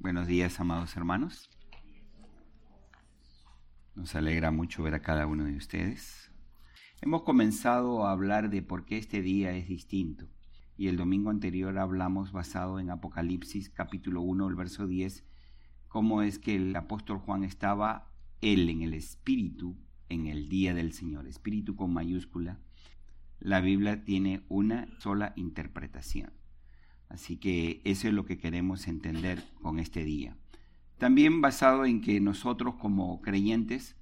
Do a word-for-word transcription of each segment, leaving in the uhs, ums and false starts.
Buenos días, amados hermanos. Nos alegra mucho ver a cada uno de ustedes. Hemos comenzado a hablar de por qué este día es distinto. Y el domingo anterior hablamos, basado en Apocalipsis capítulo uno, el verso diez, cómo es que el apóstol Juan estaba, él en el Espíritu, en el día del Señor. Espíritu con mayúscula. La Biblia tiene una sola interpretación. Así que eso es lo que queremos entender con este día. También basado en que nosotros como creyentes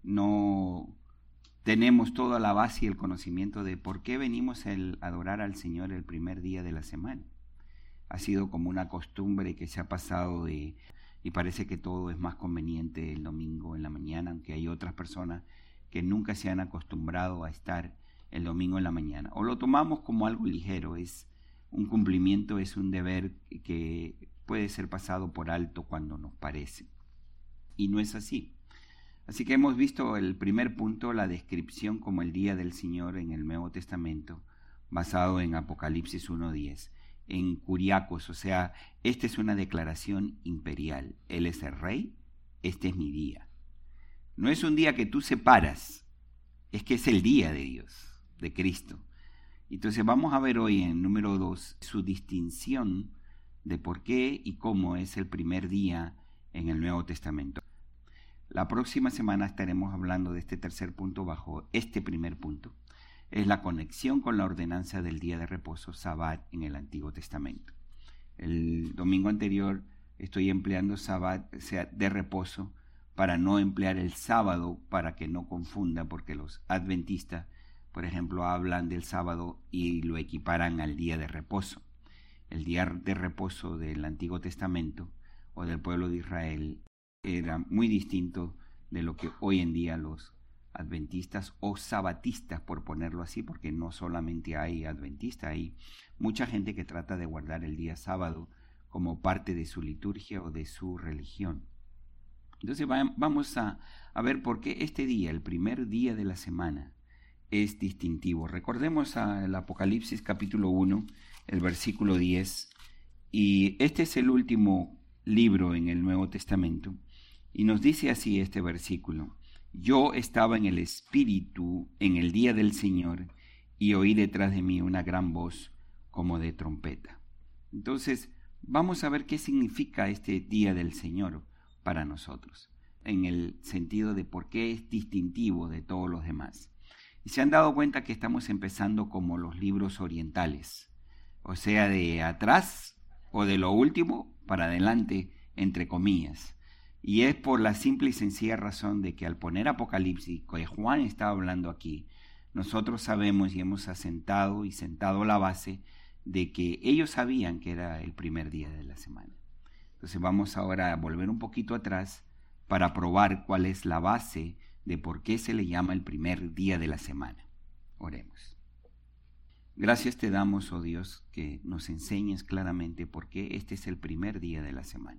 no tenemos toda la base y el conocimiento de por qué venimos a adorar al Señor el primer día de la semana. Ha sido como una costumbre que se ha pasado de, y parece que todo es más conveniente el domingo en la mañana, aunque hay otras personas que nunca se han acostumbrado a estar el domingo en la mañana. O lo tomamos como algo ligero, es un cumplimiento, es un deber que puede ser pasado por alto cuando nos parece. Y no es así. Así que hemos visto el primer punto, la descripción como el día del Señor en el Nuevo Testamento, basado en Apocalipsis uno diez, en Curiacos, o sea, esta es una declaración imperial. Él es el rey, este es mi día. No es un día que tú separas, es que es el día de Dios, de Cristo. Entonces vamos a ver hoy en número dos su distinción de por qué y cómo es el primer día en el Nuevo Testamento. La próxima semana estaremos hablando de este tercer punto bajo este primer punto. Es la conexión con la ordenanza del día de reposo, Sabbat, en el Antiguo Testamento. El domingo anterior estoy empleando Sabbat, o sea, de reposo, para no emplear el sábado, para que no confunda, porque los adventistas, por ejemplo, hablan del sábado y lo equiparan al día de reposo. El día de reposo del Antiguo Testamento o del pueblo de Israel era muy distinto de lo que hoy en día los adventistas o sabatistas, por ponerlo así, porque no solamente hay adventistas, hay mucha gente que trata de guardar el día sábado como parte de su liturgia o de su religión. Entonces vamos a, a ver por qué este día, el primer día de la semana, es distintivo. Recordemos el Apocalipsis capítulo uno, el versículo diez, y este es el último libro en el Nuevo Testamento, y nos dice así este versículo: yo estaba en el Espíritu en el día del Señor, y oí detrás de mí una gran voz como de trompeta. Entonces, vamos a ver qué significa este día del Señor para nosotros, en el sentido de por qué es distintivo de todos los demás. Y se han dado cuenta que estamos empezando como los libros orientales, o sea, de atrás o de lo último para adelante, entre comillas. Y es por la simple y sencilla razón de que al poner Apocalipsis, que Juan está hablando aquí, nosotros sabemos y hemos asentado y sentado la base de que ellos sabían que era el primer día de la semana. Entonces vamos ahora a volver un poquito atrás para probar cuál es la base de por qué se le llama el primer día de la semana. Oremos. Gracias te damos, oh Dios, que nos enseñes claramente por qué este es el primer día de la semana.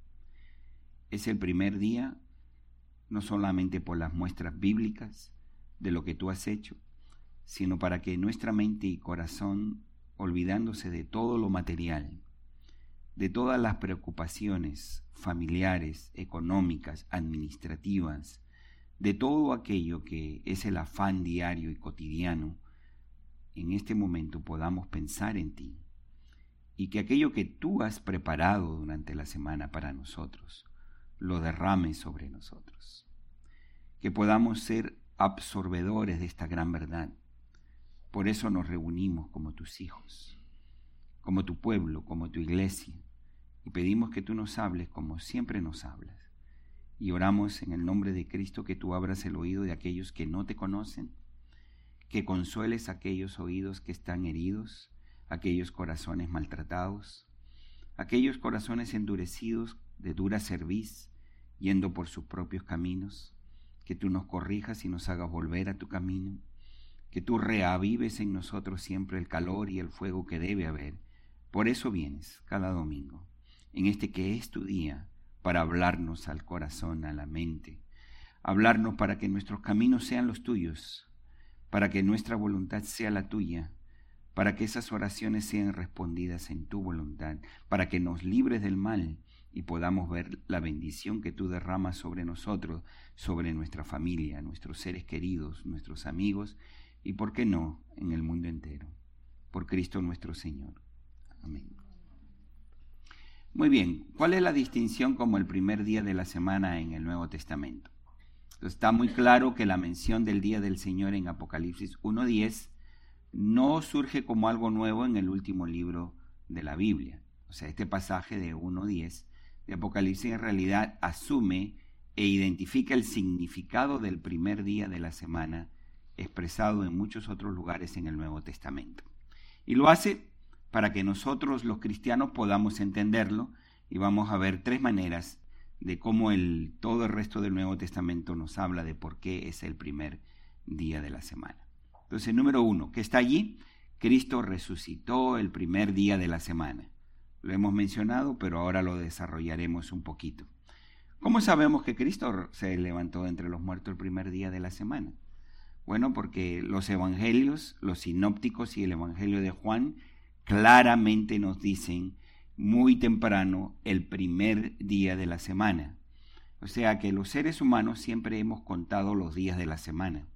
Es el primer día no solamente por las muestras bíblicas de lo que tú has hecho, sino para que nuestra mente y corazón, olvidándose de todo lo material, de todas las preocupaciones familiares, económicas, administrativas, de todo aquello que es el afán diario y cotidiano, en este momento podamos pensar en ti y que aquello que tú has preparado durante la semana para nosotros lo derrames sobre nosotros. Que podamos ser absorbedores de esta gran verdad. Por eso nos reunimos como tus hijos, como tu pueblo, como tu iglesia, y pedimos que tú nos hables como siempre nos hablas. Y oramos en el nombre de Cristo que tú abras el oído de aquellos que no te conocen, que consueles aquellos oídos que están heridos, aquellos corazones maltratados, aquellos corazones endurecidos de dura cerviz, yendo por sus propios caminos, que tú nos corrijas y nos hagas volver a tu camino, que tú reavives en nosotros siempre el calor y el fuego que debe haber. Por eso vienes cada domingo, en este que es tu día, para hablarnos al corazón, a la mente, hablarnos para que nuestros caminos sean los tuyos, para que nuestra voluntad sea la tuya, para que esas oraciones sean respondidas en tu voluntad, para que nos libres del mal y podamos ver la bendición que tú derramas sobre nosotros, sobre nuestra familia, nuestros seres queridos, nuestros amigos y, por qué no, en el mundo entero. Por Cristo nuestro Señor. Amén. Muy bien, ¿cuál es la distinción como el primer día de la semana en el Nuevo Testamento? Entonces, está muy claro que la mención del día del Señor en Apocalipsis uno diez no surge como algo nuevo en el último libro de la Biblia. O sea, este pasaje de uno diez de Apocalipsis en realidad asume e identifica el significado del primer día de la semana expresado en muchos otros lugares en el Nuevo Testamento. Y lo hace para que nosotros los cristianos podamos entenderlo, y vamos a ver tres maneras de cómo el, todo el resto del Nuevo Testamento nos habla de por qué es el primer día de la semana. Entonces, número uno, ¿qué está allí? Cristo resucitó el primer día de la semana. Lo hemos mencionado, pero ahora lo desarrollaremos un poquito. ¿Cómo sabemos que Cristo se levantó de entre los muertos el primer día de la semana? Bueno, porque los evangelios, los sinópticos y el evangelio de Juan claramente nos dicen muy temprano el primer día de la semana. O sea que los seres humanos siempre hemos contado los días de la semana.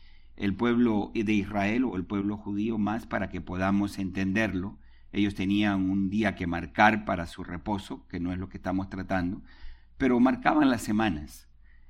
El pueblo de Israel o el pueblo judío más, para que podamos entenderlo, ellos tenían un día que marcar para su reposo, que no es lo que estamos tratando, pero marcaban las semanas.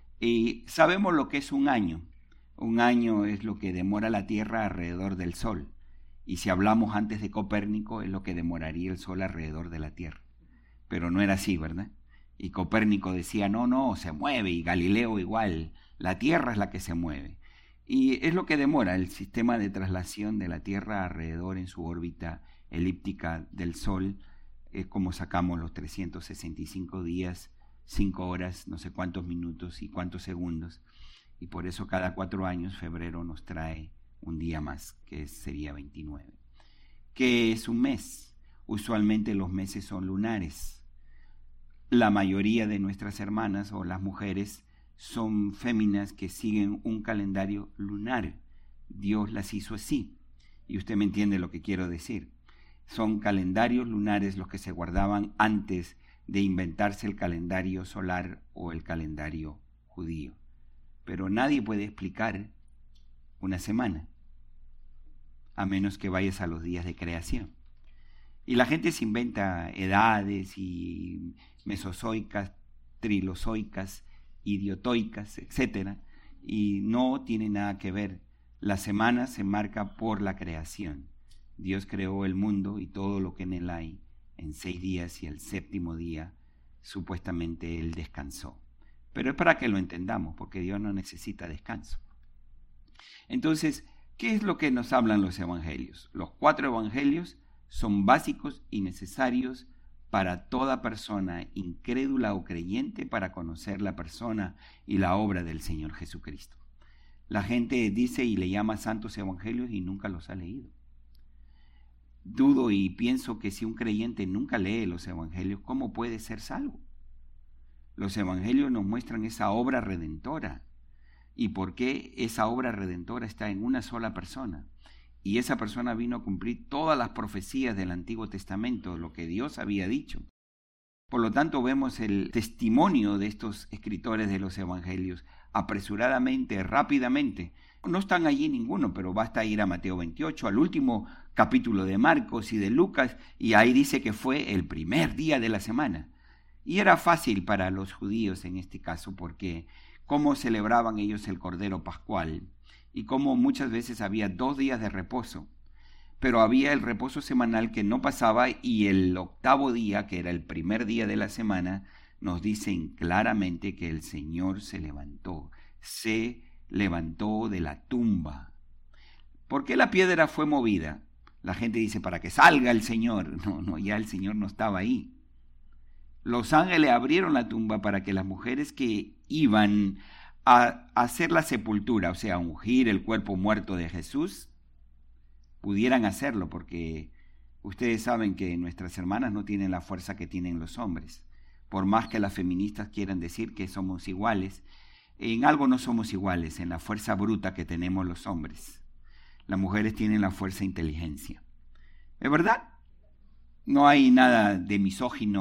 Y sabemos lo que es un año. Un año es lo que demora la Tierra alrededor del Sol. Y si hablamos antes de Copérnico, es lo que demoraría el Sol alrededor de la Tierra. Pero no era así, ¿verdad? Y Copérnico decía, no, no, se mueve, y Galileo igual, la Tierra es la que se mueve. Y es lo que demora el sistema de traslación de la Tierra alrededor en su órbita elíptica del Sol, es como sacamos los trescientos sesenta y cinco días, cinco horas, no sé cuántos minutos y cuántos segundos, y por eso cada cuatro años febrero nos trae un día más, que sería veintinueve. ¿Qué es un mes? Usualmente los meses son lunares. La mayoría de nuestras hermanas o las mujeres son féminas que siguen un calendario lunar. Dios las hizo así, y usted me entiende lo que quiero decir. Son calendarios lunares los que se guardaban antes de inventarse el calendario solar o el calendario judío. Pero nadie puede explicar una semana, a menos que vayas a los días de creación. Y la gente se inventa edades y mesozoicas, trilozoicas, idiotoicas, etcétera, y no tiene nada que ver. La semana se marca por la creación. Dios creó el mundo y todo lo que en él hay en seis días, y el séptimo día supuestamente él descansó. Pero es para que lo entendamos, porque Dios no necesita descanso. Entonces, ¿qué es lo que nos hablan los evangelios? Los cuatro evangelios son básicos y necesarios para toda persona incrédula o creyente para conocer la persona y la obra del Señor Jesucristo. La gente dice y le llama santos evangelios y nunca los ha leído. Dudo y pienso que si un creyente nunca lee los evangelios, ¿cómo puede ser salvo? Los evangelios nos muestran esa obra redentora. ¿Y por qué esa obra redentora está en una sola persona? Y esa persona vino a cumplir todas las profecías del Antiguo Testamento, lo que Dios había dicho. Por lo tanto, vemos el testimonio de estos escritores de los evangelios apresuradamente, rápidamente. No están allí ninguno, pero basta ir a Mateo veintiocho, al último capítulo de Marcos y de Lucas, y ahí dice que fue el primer día de la semana. Y era fácil para los judíos en este caso, porque cómo celebraban ellos el Cordero Pascual, y cómo muchas veces había dos días de reposo, pero había el reposo semanal que no pasaba, y el octavo día, que era el primer día de la semana, nos dicen claramente que el Señor se levantó, se levantó de la tumba. ¿Por qué la piedra fue movida? La gente dice, para que salga el Señor. No, no, ya el Señor no estaba ahí. Los ángeles abrieron la tumba para que las mujeres que iban a hacer la sepultura, o sea, a ungir el cuerpo muerto de Jesús, pudieran hacerlo, porque ustedes saben que nuestras hermanas no tienen la fuerza que tienen los hombres. Por más que las feministas quieran decir que somos iguales, en algo no somos iguales, en la fuerza bruta que tenemos los hombres. Las mujeres tienen la fuerza e inteligencia. ¿Es verdad? No hay nada de misógino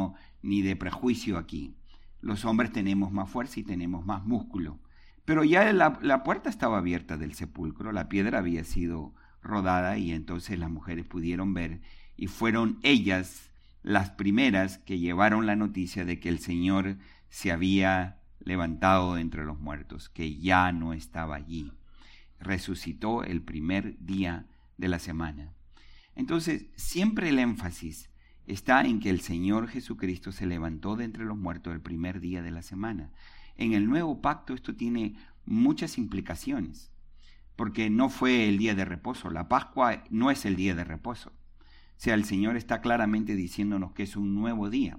ni de prejuicio aquí. Los hombres tenemos más fuerza y tenemos más músculo. Pero ya la, la puerta estaba abierta del sepulcro, la piedra había sido rodada y entonces las mujeres pudieron ver y fueron ellas las primeras que llevaron la noticia de que el Señor se había levantado de entre los muertos, que ya no estaba allí. Resucitó el primer día de la semana. Entonces, siempre el énfasis está en que el Señor Jesucristo se levantó de entre los muertos el primer día de la semana. En el nuevo pacto esto tiene muchas implicaciones, porque no fue el día de reposo. La Pascua no es el día de reposo. O sea, el Señor está claramente diciéndonos que es un nuevo día.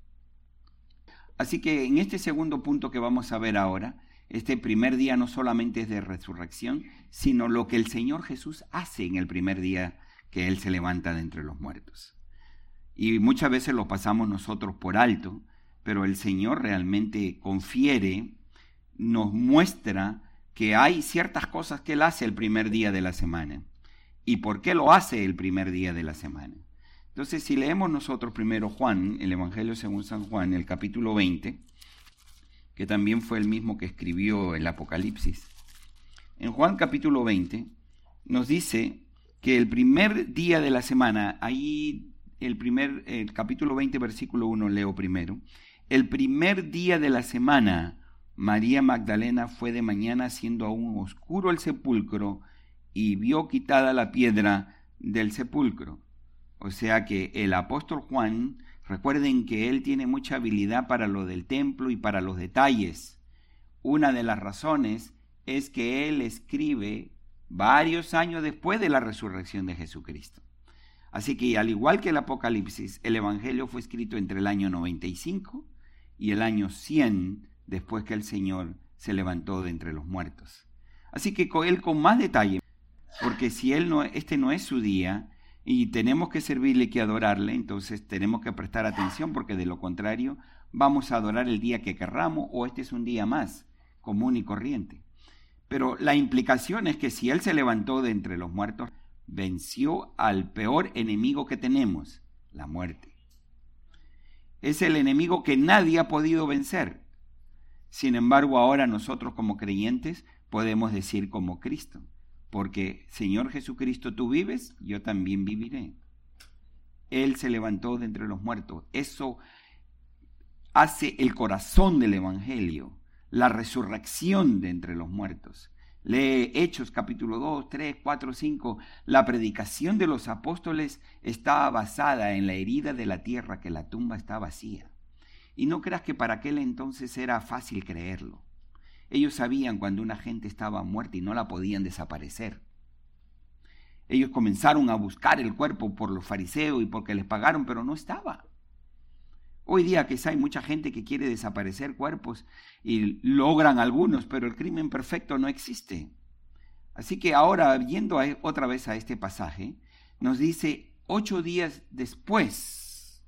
Así que en este segundo punto que vamos a ver ahora, este primer día no solamente es de resurrección, sino lo que el Señor Jesús hace en el primer día que Él se levanta de entre los muertos. Y muchas veces lo pasamos nosotros por alto, pero el Señor realmente confiere, nos muestra que hay ciertas cosas que Él hace el primer día de la semana. ¿Y por qué lo hace el primer día de la semana? Entonces, si leemos nosotros primero Juan, el Evangelio según San Juan, el capítulo veinte, que también fue el mismo que escribió el Apocalipsis. En Juan capítulo veinte nos dice que el primer día de la semana, ahí el primer, el capítulo veinte, versículo uno, leo primero. El primer día de la semana, María Magdalena fue de mañana, siendo aún oscuro el sepulcro, y vio quitada la piedra del sepulcro. O sea que el apóstol Juan, recuerden que él tiene mucha habilidad para lo del templo y para los detalles. Una de las razones es que él escribe varios años después de la resurrección de Jesucristo. Así que al igual que el Apocalipsis, el Evangelio fue escrito entre el año noventa y cinco y el año cien después que el Señor se levantó de entre los muertos. Así que con él con más detalle, porque si él no, este no es su día y tenemos que servirle y que adorarle, entonces tenemos que prestar atención, porque de lo contrario vamos a adorar el día que querramos, o este es un día más común y corriente. Pero la implicación es que si él se levantó de entre los muertos, venció al peor enemigo que tenemos, la muerte. Es el enemigo que nadie ha podido vencer. Sin embargo, ahora nosotros como creyentes podemos decir como Cristo, porque Señor Jesucristo, tú vives, yo también viviré. Él se levantó de entre los muertos. Eso hace el corazón del Evangelio, la resurrección de entre los muertos. Lee Hechos capítulo dos, tres, cuatro, cinco. La predicación de los apóstoles estaba basada en la herida de la tierra, que la tumba está vacía. Y no creas que para aquel entonces era fácil creerlo. Ellos sabían cuando una gente estaba muerta y no la podían desaparecer. Ellos comenzaron a buscar el cuerpo por los fariseos y porque les pagaron, pero no estaba. Hoy día quizá hay mucha gente que quiere desaparecer cuerpos y logran algunos, pero el crimen perfecto no existe. Así que ahora, yendo a, otra vez a este pasaje, nos dice ocho días después.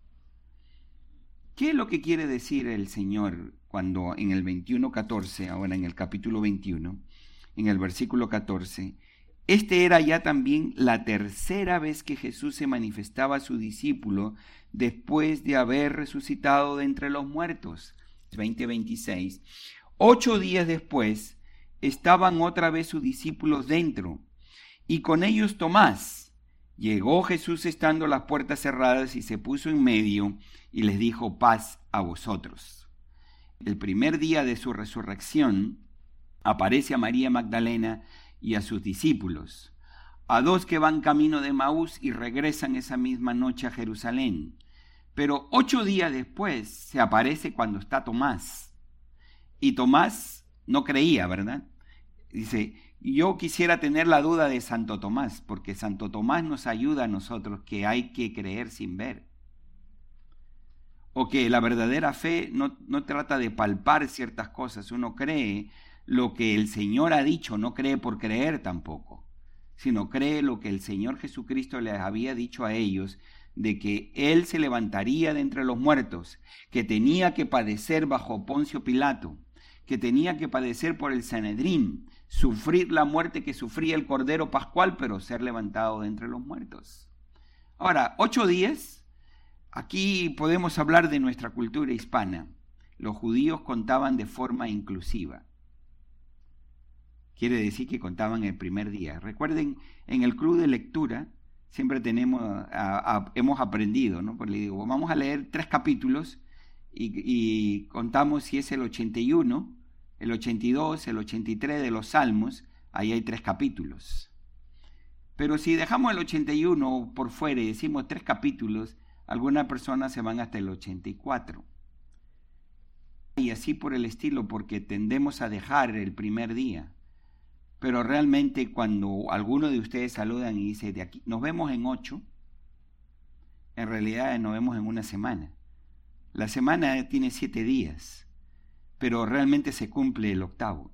¿Qué es lo que quiere decir el Señor cuando en el veintiuno catorce, ahora en el capítulo veintiuno, en el versículo catorce, este era ya también la tercera vez que Jesús se manifestaba a su discípulo después de haber resucitado de entre los muertos? veinte veintiséis. Ocho días después estaban otra vez sus discípulos dentro, y con ellos Tomás. Llegó Jesús estando las puertas cerradas y se puso en medio y les dijo: paz a vosotros. El primer día de su resurrección aparece a María Magdalena y a sus discípulos, a dos que van camino de Maús y regresan esa misma noche a Jerusalén. Pero ocho días después se aparece cuando está Tomás. Y Tomás no creía, ¿verdad? Dice, yo quisiera tener la duda de Santo Tomás, porque Santo Tomás nos ayuda a nosotros que hay que creer sin ver. O que la verdadera fe no, no trata de palpar ciertas cosas. Uno cree lo que el Señor ha dicho, no cree por creer tampoco, sino cree lo que el Señor Jesucristo les había dicho a ellos, de que Él se levantaría de entre los muertos, que tenía que padecer bajo Poncio Pilato, que tenía que padecer por el Sanedrín, sufrir la muerte que sufría el Cordero Pascual, pero ser levantado de entre los muertos. Ahora, ocho días, Aquí podemos hablar de nuestra cultura hispana. Los judíos contaban de forma inclusiva. Quiere decir que contaban el primer día. Recuerden, en el club de lectura siempre tenemos, a, a, hemos aprendido, ¿no? Pues le digo, vamos a leer tres capítulos y, y contamos si es el ochenta y uno, el ochenta y dos, el ochenta y tres de los Salmos, ahí hay tres capítulos. Pero si dejamos el ochenta y uno por fuera y decimos tres capítulos, algunas personas se van hasta el ochenta y cuatro. Y así por el estilo, porque tendemos a dejar el primer día. Pero realmente cuando alguno de ustedes saludan y dice, de aquí nos vemos en ocho, en realidad nos vemos en una semana. La semana tiene siete días, pero realmente se cumple el octavo.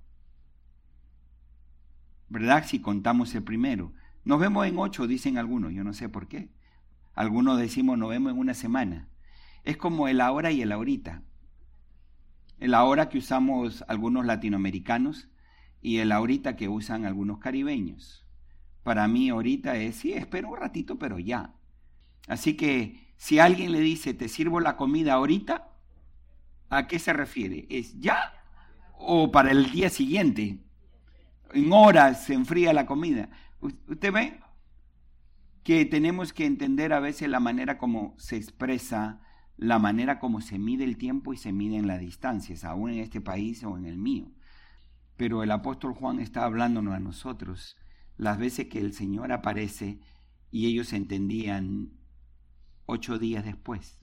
¿Verdad? Si contamos el primero. Nos vemos en ocho, dicen algunos, yo no sé por qué. Algunos decimos nos vemos en una semana. Es como el ahora y el ahorita. El ahora que usamos algunos latinoamericanos y el ahorita que usan algunos caribeños. Para mí ahorita es, sí, espero un ratito, pero ya. Así que si alguien le dice, te sirvo la comida ahorita, ¿a qué se refiere? ¿Es ya o para el día siguiente? En horas se enfría la comida. ¿Usted ve que tenemos que entender a veces la manera como se expresa, la manera como se mide el tiempo y se miden las distancias, aún en este país o en el mío? Pero el apóstol Juan está hablándonos a nosotros las veces que el Señor aparece y ellos entendían ocho días después.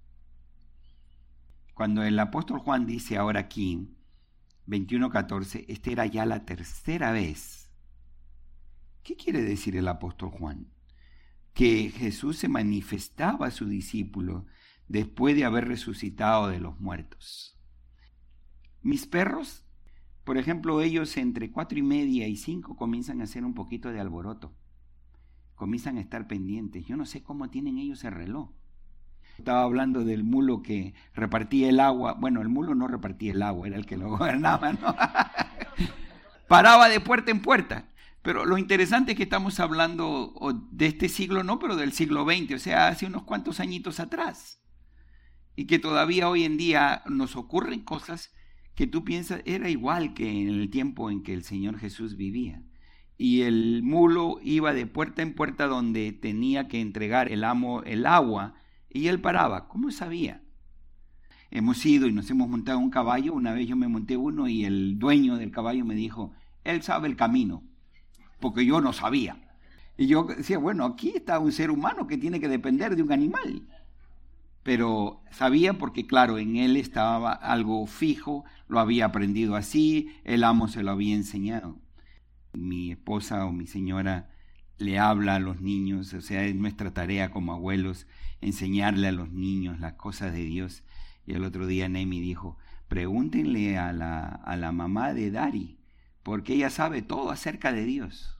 Cuando el apóstol Juan dice ahora aquí, veintiuno catorce, esta era ya la tercera vez. ¿Qué quiere decir el apóstol Juan? Que Jesús se manifestaba a su discípulo después de haber resucitado de los muertos. Mis perros, por ejemplo, ellos entre cuatro y media y cinco comienzan a hacer un poquito de alboroto. Comienzan a estar pendientes. Yo no sé cómo tienen ellos el reloj. Estaba hablando del mulo que repartía el agua. Bueno, el mulo no repartía el agua, era el que lo gobernaba, ¿no? Paraba de puerta en puerta. Pero lo interesante es que estamos hablando de este siglo, no, pero del siglo veinte, o sea, hace unos cuantos añitos atrás. Y que todavía hoy en día nos ocurren cosas que tú piensas era igual que en el tiempo en que el Señor Jesús vivía. Y el mulo iba de puerta en puerta donde tenía que entregar el amo el agua y él paraba. ¿Cómo sabía? Hemos ido y nos hemos montado un caballo. Una vez yo me monté uno y el dueño del caballo me dijo, él sabe el camino, porque yo no sabía. Y yo decía, bueno, aquí está un ser humano que tiene que depender de un animal. Pero sabía porque, claro, en él estaba algo fijo, lo había aprendido así, el amo se lo había enseñado. Mi esposa o mi señora le habla a los niños, o sea, es nuestra tarea como abuelos enseñarle a los niños las cosas de Dios. Y el otro día Nemi dijo, pregúntenle a la, a la mamá de Dari, porque ella sabe todo acerca de Dios.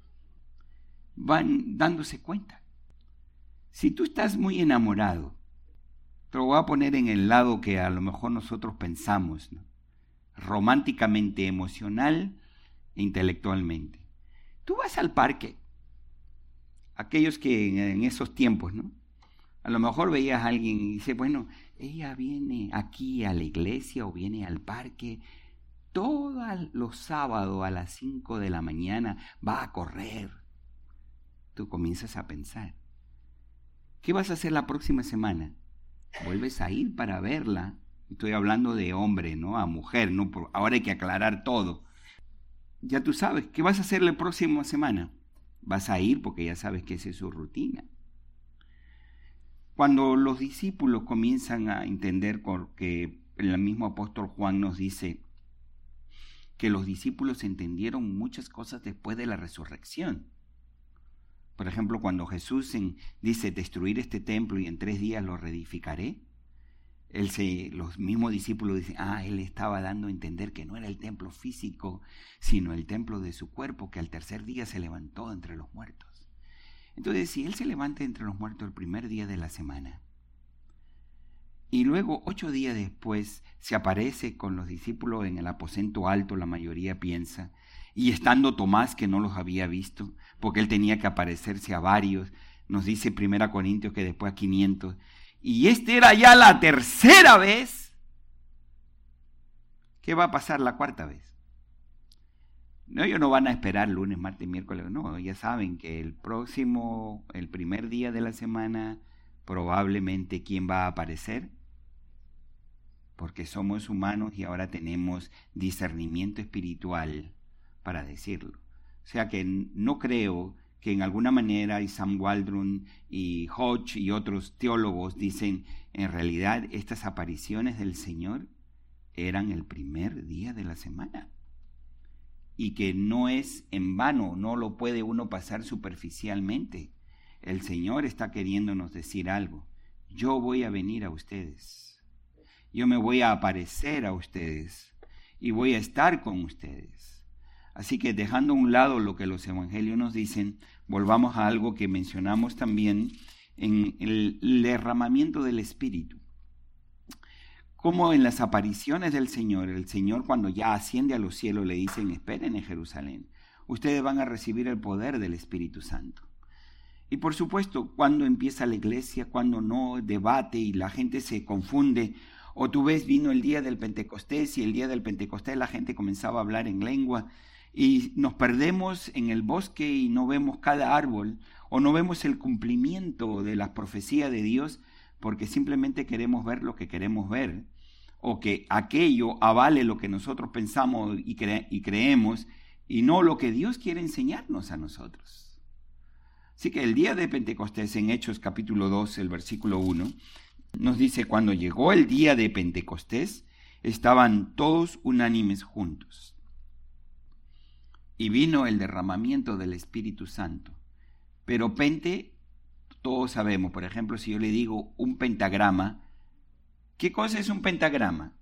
Van dándose cuenta. Si tú estás muy enamorado, te lo voy a poner en el lado que a lo mejor nosotros pensamos, ¿no? Románticamente, emocional e intelectualmente. Tú vas al parque, aquellos que en, en esos tiempos, ¿no? A lo mejor veías a alguien y dice, bueno, ella viene aquí a la iglesia o viene al parque todos los sábados a las cinco de la mañana, va a correr. Tú comienzas a pensar, ¿qué vas a hacer la próxima semana? Vuelves a ir para verla. Estoy hablando de hombre, ¿no? A mujer, ¿no? Por, ahora hay que aclarar todo. Ya tú sabes, ¿qué vas a hacer la próxima semana? Vas a ir porque ya sabes que esa es su rutina. Cuando los discípulos comienzan a entender, porque el mismo apóstol Juan nos dice que los discípulos entendieron muchas cosas después de la resurrección. Por ejemplo, cuando Jesús en, dice destruir este templo y en tres días lo reedificaré, él se, los mismos discípulos dicen, ah, él estaba dando a entender que no era el templo físico, sino el templo de su cuerpo, que al tercer día se levantó entre los muertos. Entonces, si él se levanta entre los muertos el primer día de la semana, y luego ocho días después se aparece con los discípulos en el aposento alto, la mayoría piensa, y estando Tomás, que no los había visto, porque él tenía que aparecerse a varios, nos dice Primera Corintios que después a quinientos, y esta era ya la tercera vez, ¿qué va a pasar la cuarta vez? No, ellos no van a esperar lunes, martes, miércoles, no, ya saben que el próximo, el primer día de la semana, probablemente ¿quién va a aparecer? Porque somos humanos y ahora tenemos discernimiento espiritual para decirlo. O sea que no creo que en alguna manera y Sam Waldron y Hodge y otros teólogos dicen, en realidad estas apariciones del Señor eran el primer día de la semana. Y que no es en vano, no lo puede uno pasar superficialmente. El Señor está queriéndonos decir algo. Yo voy a venir a ustedes. Yo me voy a aparecer a ustedes y voy a estar con ustedes. Así que dejando a un lado lo que los evangelios nos dicen, volvamos a algo que mencionamos también en el derramamiento del Espíritu. Como en las apariciones del Señor, el Señor cuando ya asciende a los cielos le dicen, esperen en Jerusalén, ustedes van a recibir el poder del Espíritu Santo. Y por supuesto, cuando empieza la iglesia, cuando no, debate y la gente se confunde, o tú ves, vino el día del Pentecostés y el día del Pentecostés la gente comenzaba a hablar en lengua y nos perdemos en el bosque y no vemos cada árbol o no vemos el cumplimiento de las profecías de Dios porque simplemente queremos ver lo que queremos ver o que aquello avale lo que nosotros pensamos y, cre- y creemos y no lo que Dios quiere enseñarnos a nosotros. Así que el día de Pentecostés en Hechos capítulo dos, el versículo uno, nos dice, cuando llegó el día de Pentecostés, estaban todos unánimes juntos. Y vino el derramamiento del Espíritu Santo. Pero pente, todos sabemos, por ejemplo, si yo le digo un pentagrama, ¿qué cosa es un pentagrama?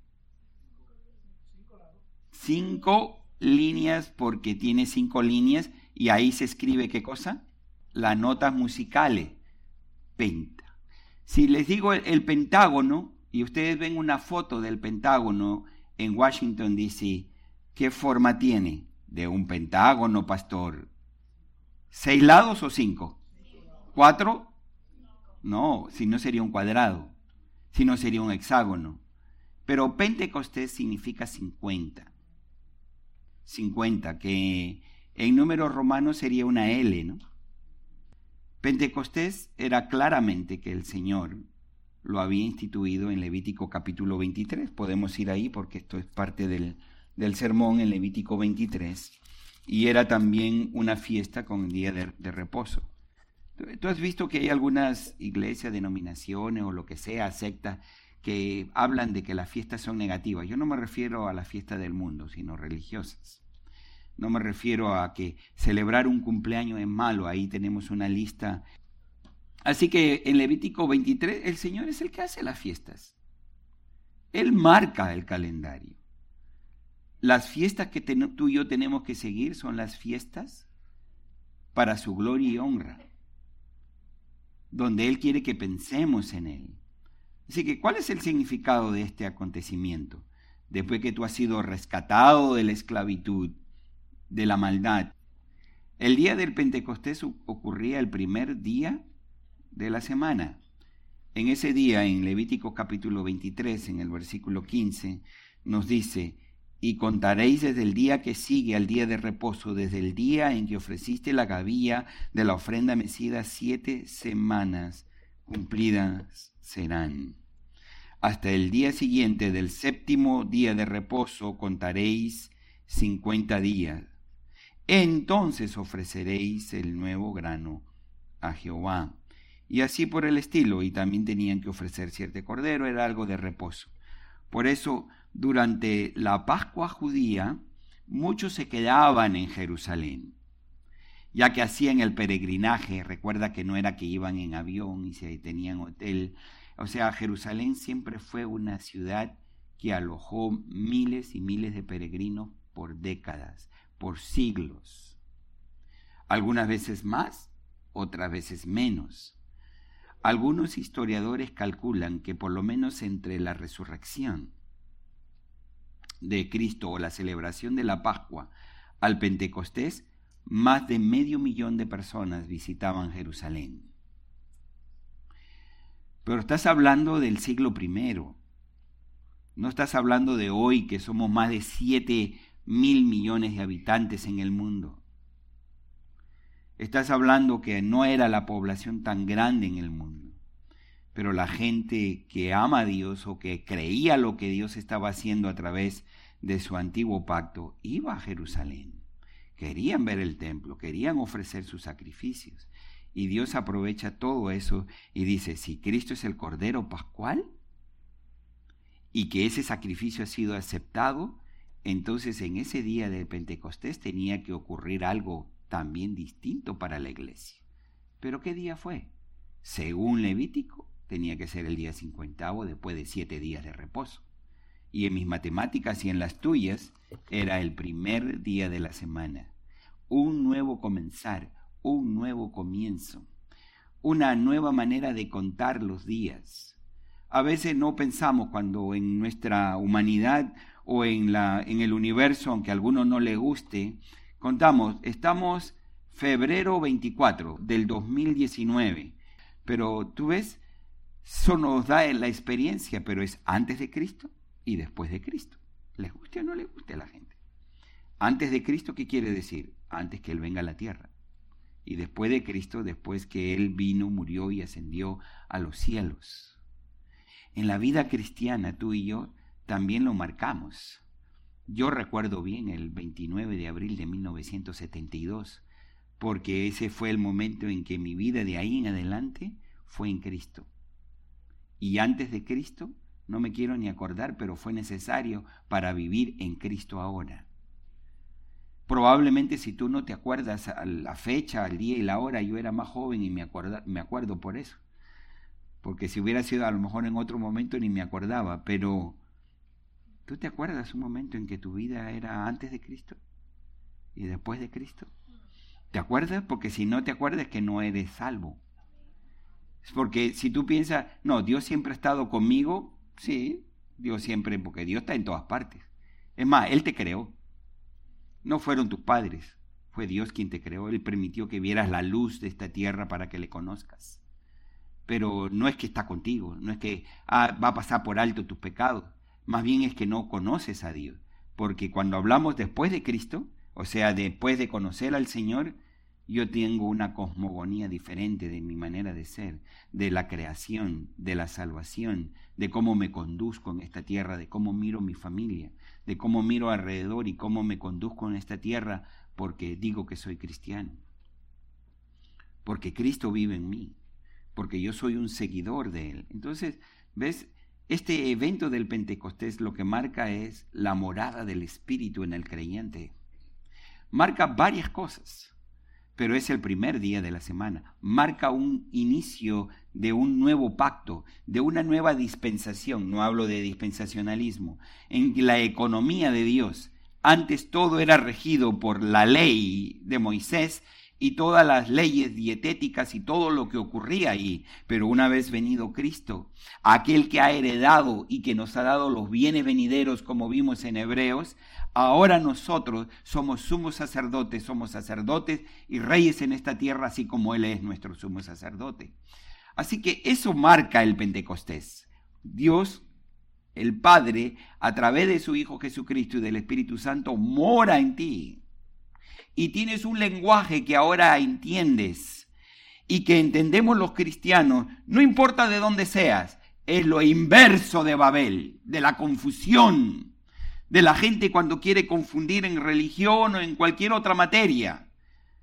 Cinco líneas porque tiene cinco líneas y ahí se escribe ¿qué cosa? Las notas musicales, penta. Si les digo el, el Pentágono, y ustedes ven una foto del Pentágono en Washington, D C, ¿qué forma tiene? De un pentágono, pastor. ¿Seis lados o cinco? ¿Cuatro? No, si no sería un cuadrado, si no sería un hexágono. Pero Pentecostés significa cincuenta. cincuenta, que en números romanos sería una L, ¿no? Pentecostés era claramente que el Señor lo había instituido en Levítico capítulo veintitrés. Podemos ir ahí porque esto es parte del, del sermón en Levítico veintitrés. Y era también una fiesta con día de, de reposo. Tú has visto que hay algunas iglesias, denominaciones o lo que sea, sectas, que hablan de que las fiestas son negativas. Yo no me refiero a la fiesta del mundo, sino religiosas. No me refiero a que celebrar un cumpleaños es malo, ahí tenemos una lista. Así que en Levítico veintitrés el Señor es el que hace las fiestas. Él marca el calendario. Las fiestas que ten- tú y yo tenemos que seguir son las fiestas para su gloria y honra, donde Él quiere que pensemos en Él. Así que, ¿cuál es el significado de este acontecimiento? Después que tú has sido rescatado de la esclavitud, de la maldad. El día del Pentecostés ocurría el primer día de la semana. En ese día, en Levítico capítulo veintitrés, en el versículo quince, nos dice, y contaréis desde el día que sigue al día de reposo, desde el día en que ofreciste la gavilla de la ofrenda mecida, siete semanas cumplidas serán. Hasta el día siguiente del séptimo día de reposo contaréis cincuenta días. Entonces ofreceréis el nuevo grano a Jehová. Y así por el estilo, y también tenían que ofrecer cierto cordero, era algo de reposo. Por eso, durante la Pascua judía, muchos se quedaban en Jerusalén, ya que hacían el peregrinaje. Recuerda que no era que iban en avión y se tenían hotel. O sea, Jerusalén siempre fue una ciudad que alojó miles y miles de peregrinos por décadas, por siglos. Algunas veces más, otras veces menos. Algunos historiadores calculan que por lo menos entre la resurrección de Cristo o la celebración de la Pascua al Pentecostés, más de medio millón de personas visitaban Jerusalén. pero estás hablando del siglo primero. No estás hablando de hoy, que somos más de siete mil millones de habitantes en el mundo. Estás hablando que no era la población tan grande en el mundo, pero la gente que ama a Dios o que creía lo que Dios estaba haciendo a través de su antiguo pacto, iba a Jerusalén. Querían ver el templo, querían ofrecer sus sacrificios. Y Dios aprovecha todo eso y dice, si Cristo es el Cordero Pascual y que ese sacrificio ha sido aceptado, entonces en ese día de Pentecostés tenía que ocurrir algo también distinto para la iglesia. ¿Pero qué día fue? Según Levítico, tenía que ser el día cincuentavo después de siete días de reposo. Y en mis matemáticas y en las tuyas, era el primer día de la semana. Un nuevo comenzar, un nuevo comienzo, una nueva manera de contar los días. A veces no pensamos cuando en nuestra humanidad o en, la, en el universo, aunque a algunos no les guste, contamos, estamos febrero veinticuatro del dos mil diecinueve, pero tú ves, eso nos da la experiencia, pero es antes de Cristo y después de Cristo. ¿Les guste o no les guste a la gente? Antes de Cristo, ¿qué quiere decir? Antes que Él venga a la tierra. Y después de Cristo, después que Él vino, murió y ascendió a los cielos. En la vida cristiana, tú y yo también lo marcamos. Yo recuerdo bien el veintinueve de abril de mil novecientos setenta y dos, porque ese fue el momento en que mi vida de ahí en adelante fue en Cristo. Y antes de Cristo, no me quiero ni acordar, pero fue necesario para vivir en Cristo ahora. Probablemente si tú no te acuerdas a la fecha, al día y la hora, yo era más joven y me, acuerda, me acuerdo por eso. Porque si hubiera sido a lo mejor en otro momento ni me acordaba, pero ¿tú te acuerdas un momento en que tu vida era antes de Cristo y después de Cristo? ¿Te acuerdas? Porque si no te acuerdas es que no eres salvo. Es porque si tú piensas, no, Dios siempre ha estado conmigo, sí, Dios siempre, porque Dios está en todas partes. Es más, Él te creó. No fueron tus padres, fue Dios quien te creó. Él permitió que vieras la luz de esta tierra para que le conozcas. Pero no es que está contigo, no es que ah, va a pasar por alto tus pecados. Más bien es que no conoces a Dios. Porque cuando hablamos después de Cristo, o sea, después de conocer al Señor, yo tengo una cosmogonía diferente de mi manera de ser, de la creación, de la salvación, de cómo me conduzco en esta tierra, de cómo miro mi familia, de cómo miro alrededor y cómo me conduzco en esta tierra, porque digo que soy cristiano. Porque Cristo vive en mí, porque yo soy un seguidor de Él. Entonces, ¿ves? Este evento del Pentecostés lo que marca es la morada del Espíritu en el creyente. Marca varias cosas, pero es el primer día de la semana. Marca un inicio de un nuevo pacto, de una nueva dispensación. No hablo de dispensacionalismo. En la economía de Dios, antes todo era regido por la ley de Moisés y todas las leyes dietéticas y todo lo que ocurría ahí. Pero una vez venido Cristo, aquel que ha heredado y que nos ha dado los bienes venideros, como vimos en Hebreos, ahora nosotros somos sumos sacerdotes, somos sacerdotes y reyes en esta tierra, así como Él es nuestro sumo sacerdote. Así que eso marca el Pentecostés. Dios, el Padre, a través de su Hijo Jesucristo y del Espíritu Santo, mora en ti. Y tienes un lenguaje que ahora entiendes y que entendemos los cristianos, no importa de dónde seas, es lo inverso de Babel, de la confusión, de la gente cuando quiere confundir en religión o en cualquier otra materia.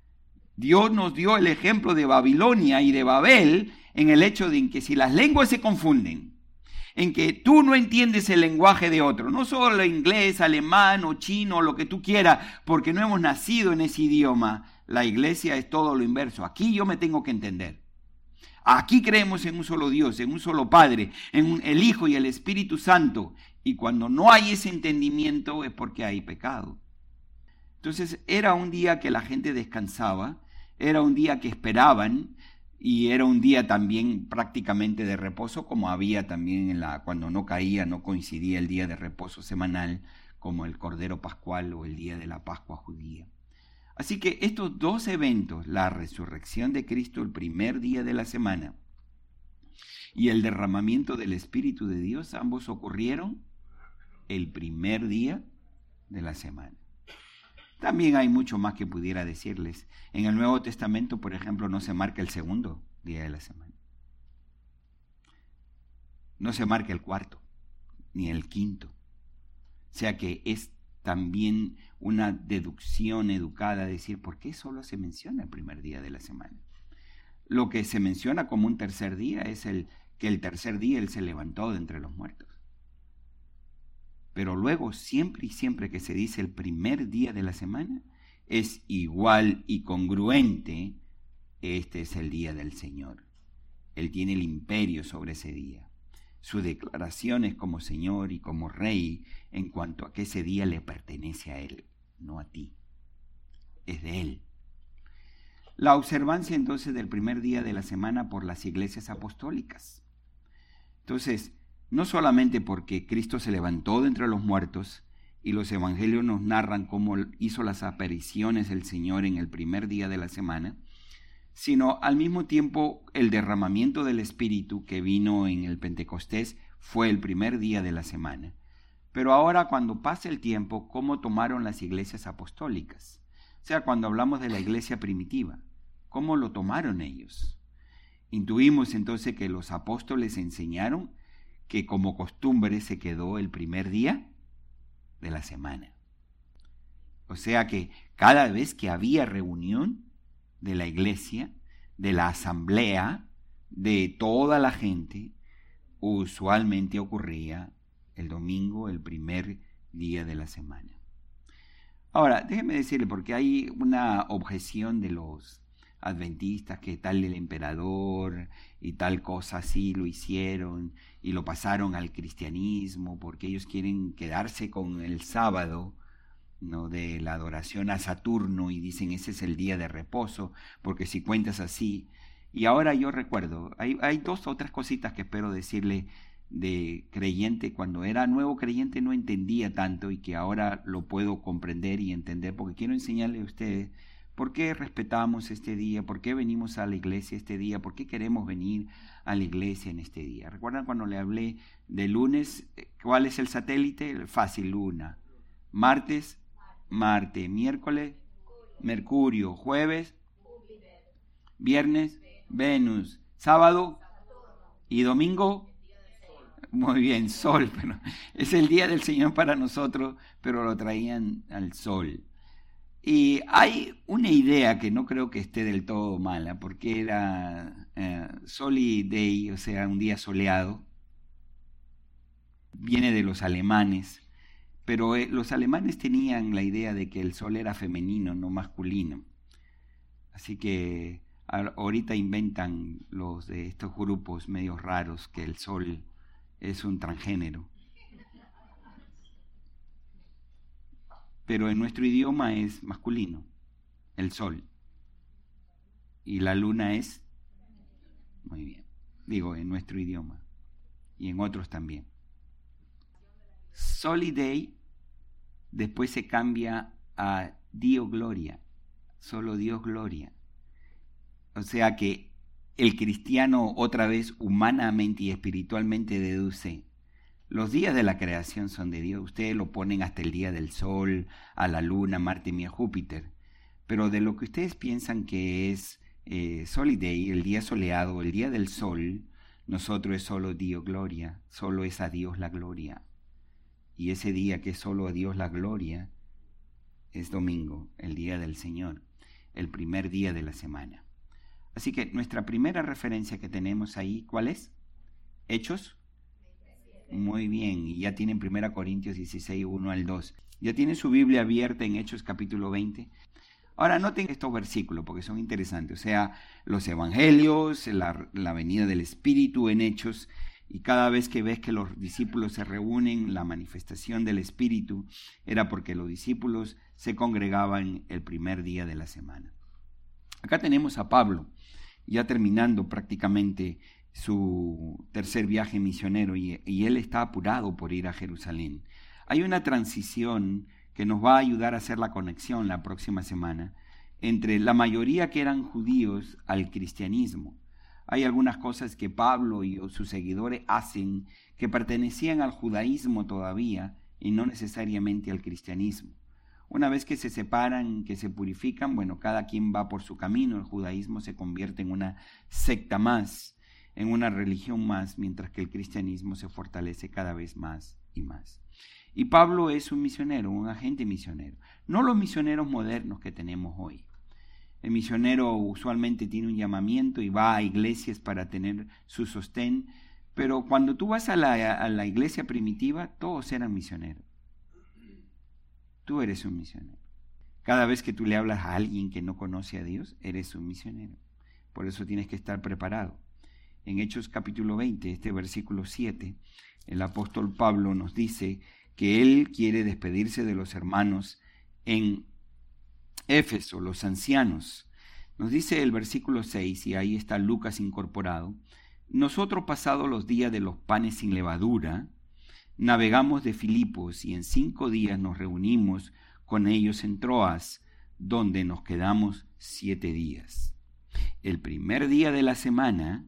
Dios nos dio el ejemplo de Babilonia y de Babel en el hecho de que si las lenguas se confunden, en que tú no entiendes el lenguaje de otro, no solo inglés, alemán o chino, lo que tú quieras, porque no hemos nacido en ese idioma, la iglesia es todo lo inverso. Aquí yo me tengo que entender. Aquí creemos en un solo Dios, en un solo Padre, en un, el Hijo y el Espíritu Santo. Y cuando no hay ese entendimiento es porque hay pecado. Entonces era un día que la gente descansaba, era un día que esperaban, y era un día también prácticamente de reposo, como había también en la, cuando no caía, no coincidía el día de reposo semanal, como el Cordero Pascual o el día de la Pascua judía. Así que estos dos eventos, la resurrección de Cristo el primer día de la semana y el derramamiento del Espíritu de Dios, ambos ocurrieron el primer día de la semana. También hay mucho más que pudiera decirles. En el Nuevo Testamento, por ejemplo, no se marca el segundo día de la semana. No se marca el cuarto, ni el quinto. O sea que es también una deducción educada decir, ¿por qué solo se menciona el primer día de la semana? Lo que se menciona como un tercer día es el que el tercer día Él se levantó de entre los muertos. Pero luego, siempre y siempre que se dice el primer día de la semana, es igual y congruente, este es el día del Señor. Él tiene el imperio sobre ese día. Sus declaraciones como Señor y como Rey en cuanto a que ese día le pertenece a Él, no a ti. Es de Él. La observancia entonces del primer día de la semana por las iglesias apostólicas. Entonces, no solamente porque Cristo se levantó de entre los muertos y los evangelios nos narran cómo hizo las apariciones del Señor en el primer día de la semana, sino al mismo tiempo el derramamiento del Espíritu que vino en el Pentecostés fue el primer día de la semana. Pero ahora, cuando pasa el tiempo, ¿cómo tomaron las iglesias apostólicas? O sea, cuando hablamos de la iglesia primitiva, ¿cómo lo tomaron ellos? Intuimos entonces que los apóstoles enseñaron que como costumbre se quedó el primer día de la semana. O sea que cada vez que había reunión de la iglesia, de la asamblea, de toda la gente, usualmente ocurría el domingo, el primer día de la semana. Ahora, déjeme decirle, porque hay una objeción de los adventistas que tal el emperador y tal cosa así lo hicieron y lo pasaron al cristianismo porque ellos quieren quedarse con el sábado, ¿no?, de la adoración a Saturno, y dicen ese es el día de reposo, porque si cuentas así. Y ahora yo recuerdo, hay, hay dos otras cositas que espero decirle de creyente. Cuando era nuevo creyente no entendía tanto y que ahora lo puedo comprender y entender, porque quiero enseñarle a ustedes por qué respetamos este día, por qué venimos a la iglesia este día, por qué queremos venir a la iglesia en este día. ¿Recuerdan cuando le hablé de lunes? ¿Cuál es el satélite? Fácil, Luna. Martes, Marte. Miércoles, Mercurio. Jueves, viernes, Venus. Sábado y domingo, muy bien, Sol. Pero es el día del Señor para nosotros, pero lo traían al Sol. Y hay una idea que no creo que esté del todo mala, porque era eh, Soli Dei, o sea, un día soleado. Viene de los alemanes, pero eh, los alemanes tenían la idea de que el sol era femenino, no masculino. Así que a, ahorita inventan los de estos grupos medios raros que el sol es un transgénero. Pero en nuestro idioma es masculino, el sol. Y la luna es, muy bien, digo, en nuestro idioma. Y en otros también. Soli Dei después se cambia a Dio Gloria, solo Dios Gloria. O sea que el cristiano otra vez humanamente y espiritualmente deduce: los días de la creación son de Dios. Ustedes lo ponen hasta el día del sol, a la luna, Marte y a Júpiter. Pero de lo que ustedes piensan que es eh, Soli Dei, el día soleado, el día del sol, nosotros es solo Dio Gloria, solo es a Dios la gloria. Y ese día que es solo a Dios la gloria es domingo, el día del Señor, el primer día de la semana. Así que nuestra primera referencia que tenemos ahí, ¿cuál es? Hechos. Muy bien, y ya tienen primera Corintios dieciséis, uno al dos. Ya tienen su Biblia abierta en Hechos capítulo veinte. Ahora noten estos versículos porque son interesantes. O sea, los evangelios, la, la venida del Espíritu en Hechos, y cada vez que ves que los discípulos se reúnen, la manifestación del Espíritu era porque los discípulos se congregaban el primer día de la semana. Acá tenemos a Pablo, ya terminando prácticamente su tercer viaje misionero, y, y él está apurado por ir a Jerusalén. Hay una transición que nos va a ayudar a hacer la conexión la próxima semana entre la mayoría que eran judíos al cristianismo. Hay algunas cosas que Pablo y sus seguidores hacen que pertenecían al judaísmo todavía y no necesariamente al cristianismo. Una vez que se separan, que se purifican, bueno, cada quien va por su camino. El judaísmo se convierte en una secta más, en una religión más, mientras que el cristianismo se fortalece cada vez más y más. Y Pablo es un misionero, un agente misionero. No los misioneros modernos que tenemos hoy. El misionero usualmente tiene un llamamiento y va a iglesias para tener su sostén, pero cuando tú vas a la, a la iglesia primitiva, todos eran misioneros. Tú eres un misionero. Cada vez que tú le hablas a alguien que no conoce a Dios, eres un misionero. Por eso tienes que estar preparado. En Hechos capítulo veinte, este versículo siete, el apóstol Pablo nos dice que él quiere despedirse de los hermanos en Éfeso, los ancianos. Nos dice el versículo seis, y ahí está Lucas incorporado: nosotros, pasados los días de los panes sin levadura, navegamos de Filipos y en cinco días nos reunimos con ellos en Troas, donde nos quedamos siete días. El primer día de la semana,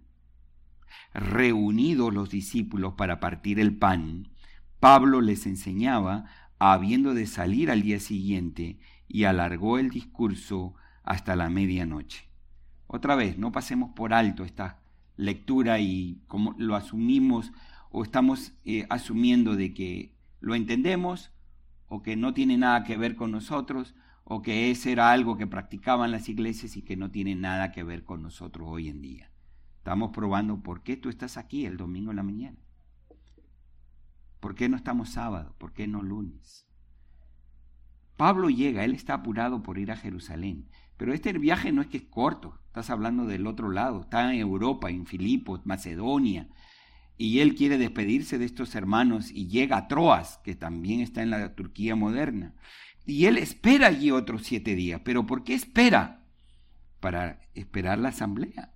reunidos los discípulos para partir el pan, Pablo les enseñaba, habiendo de salir al día siguiente, y alargó el discurso hasta la medianoche. Otra vez, no pasemos por alto esta lectura y como lo asumimos o estamos eh, asumiendo de que lo entendemos o que no tiene nada que ver con nosotros o que ese era algo que practicaban las iglesias y que no tiene nada que ver con nosotros hoy en día. Estamos probando por qué tú estás aquí el domingo en la mañana. ¿Por qué no estamos sábado? ¿Por qué no lunes? Pablo llega, él está apurado por ir a Jerusalén, pero este viaje no es que es corto, estás hablando del otro lado, está en Europa, en Filipos, Macedonia, y él quiere despedirse de estos hermanos y llega a Troas, que también está en la Turquía moderna, y él espera allí otros siete días. ¿Pero por qué espera? Para esperar la asamblea,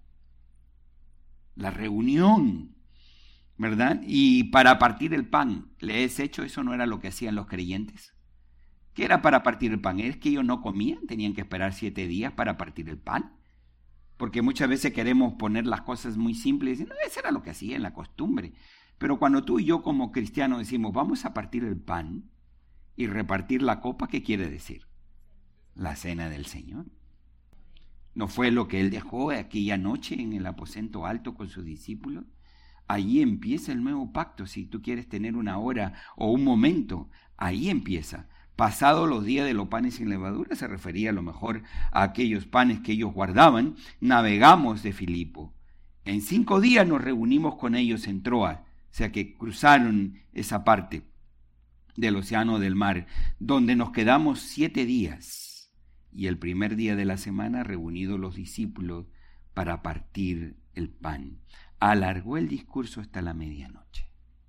la reunión, ¿verdad? Y para partir el pan. ¿Les he hecho? Eso no era lo que hacían los creyentes. ¿Qué era para partir el pan? ¿Es que ellos no comían? ¿Tenían que esperar siete días para partir el pan? Porque muchas veces queremos poner las cosas muy simples y no, eso era lo que hacían, la costumbre. Pero cuando tú y yo como cristianos decimos, vamos a partir el pan y repartir la copa, ¿qué quiere decir? La cena del Señor. ¿No fue lo que él dejó aquella noche en el aposento alto con sus discípulos? Allí empieza el nuevo pacto. Si tú quieres tener una hora o un momento, ahí empieza. Pasado los días de los panes sin levadura, se refería a lo mejor a aquellos panes que ellos guardaban. Navegamos de Filipo. En cinco días nos reunimos con ellos en Troas, o sea que cruzaron esa parte del océano del mar, donde nos quedamos siete días. Y el primer día de la semana, reunidos los discípulos para partir el pan. Alargó el discurso hasta la medianoche.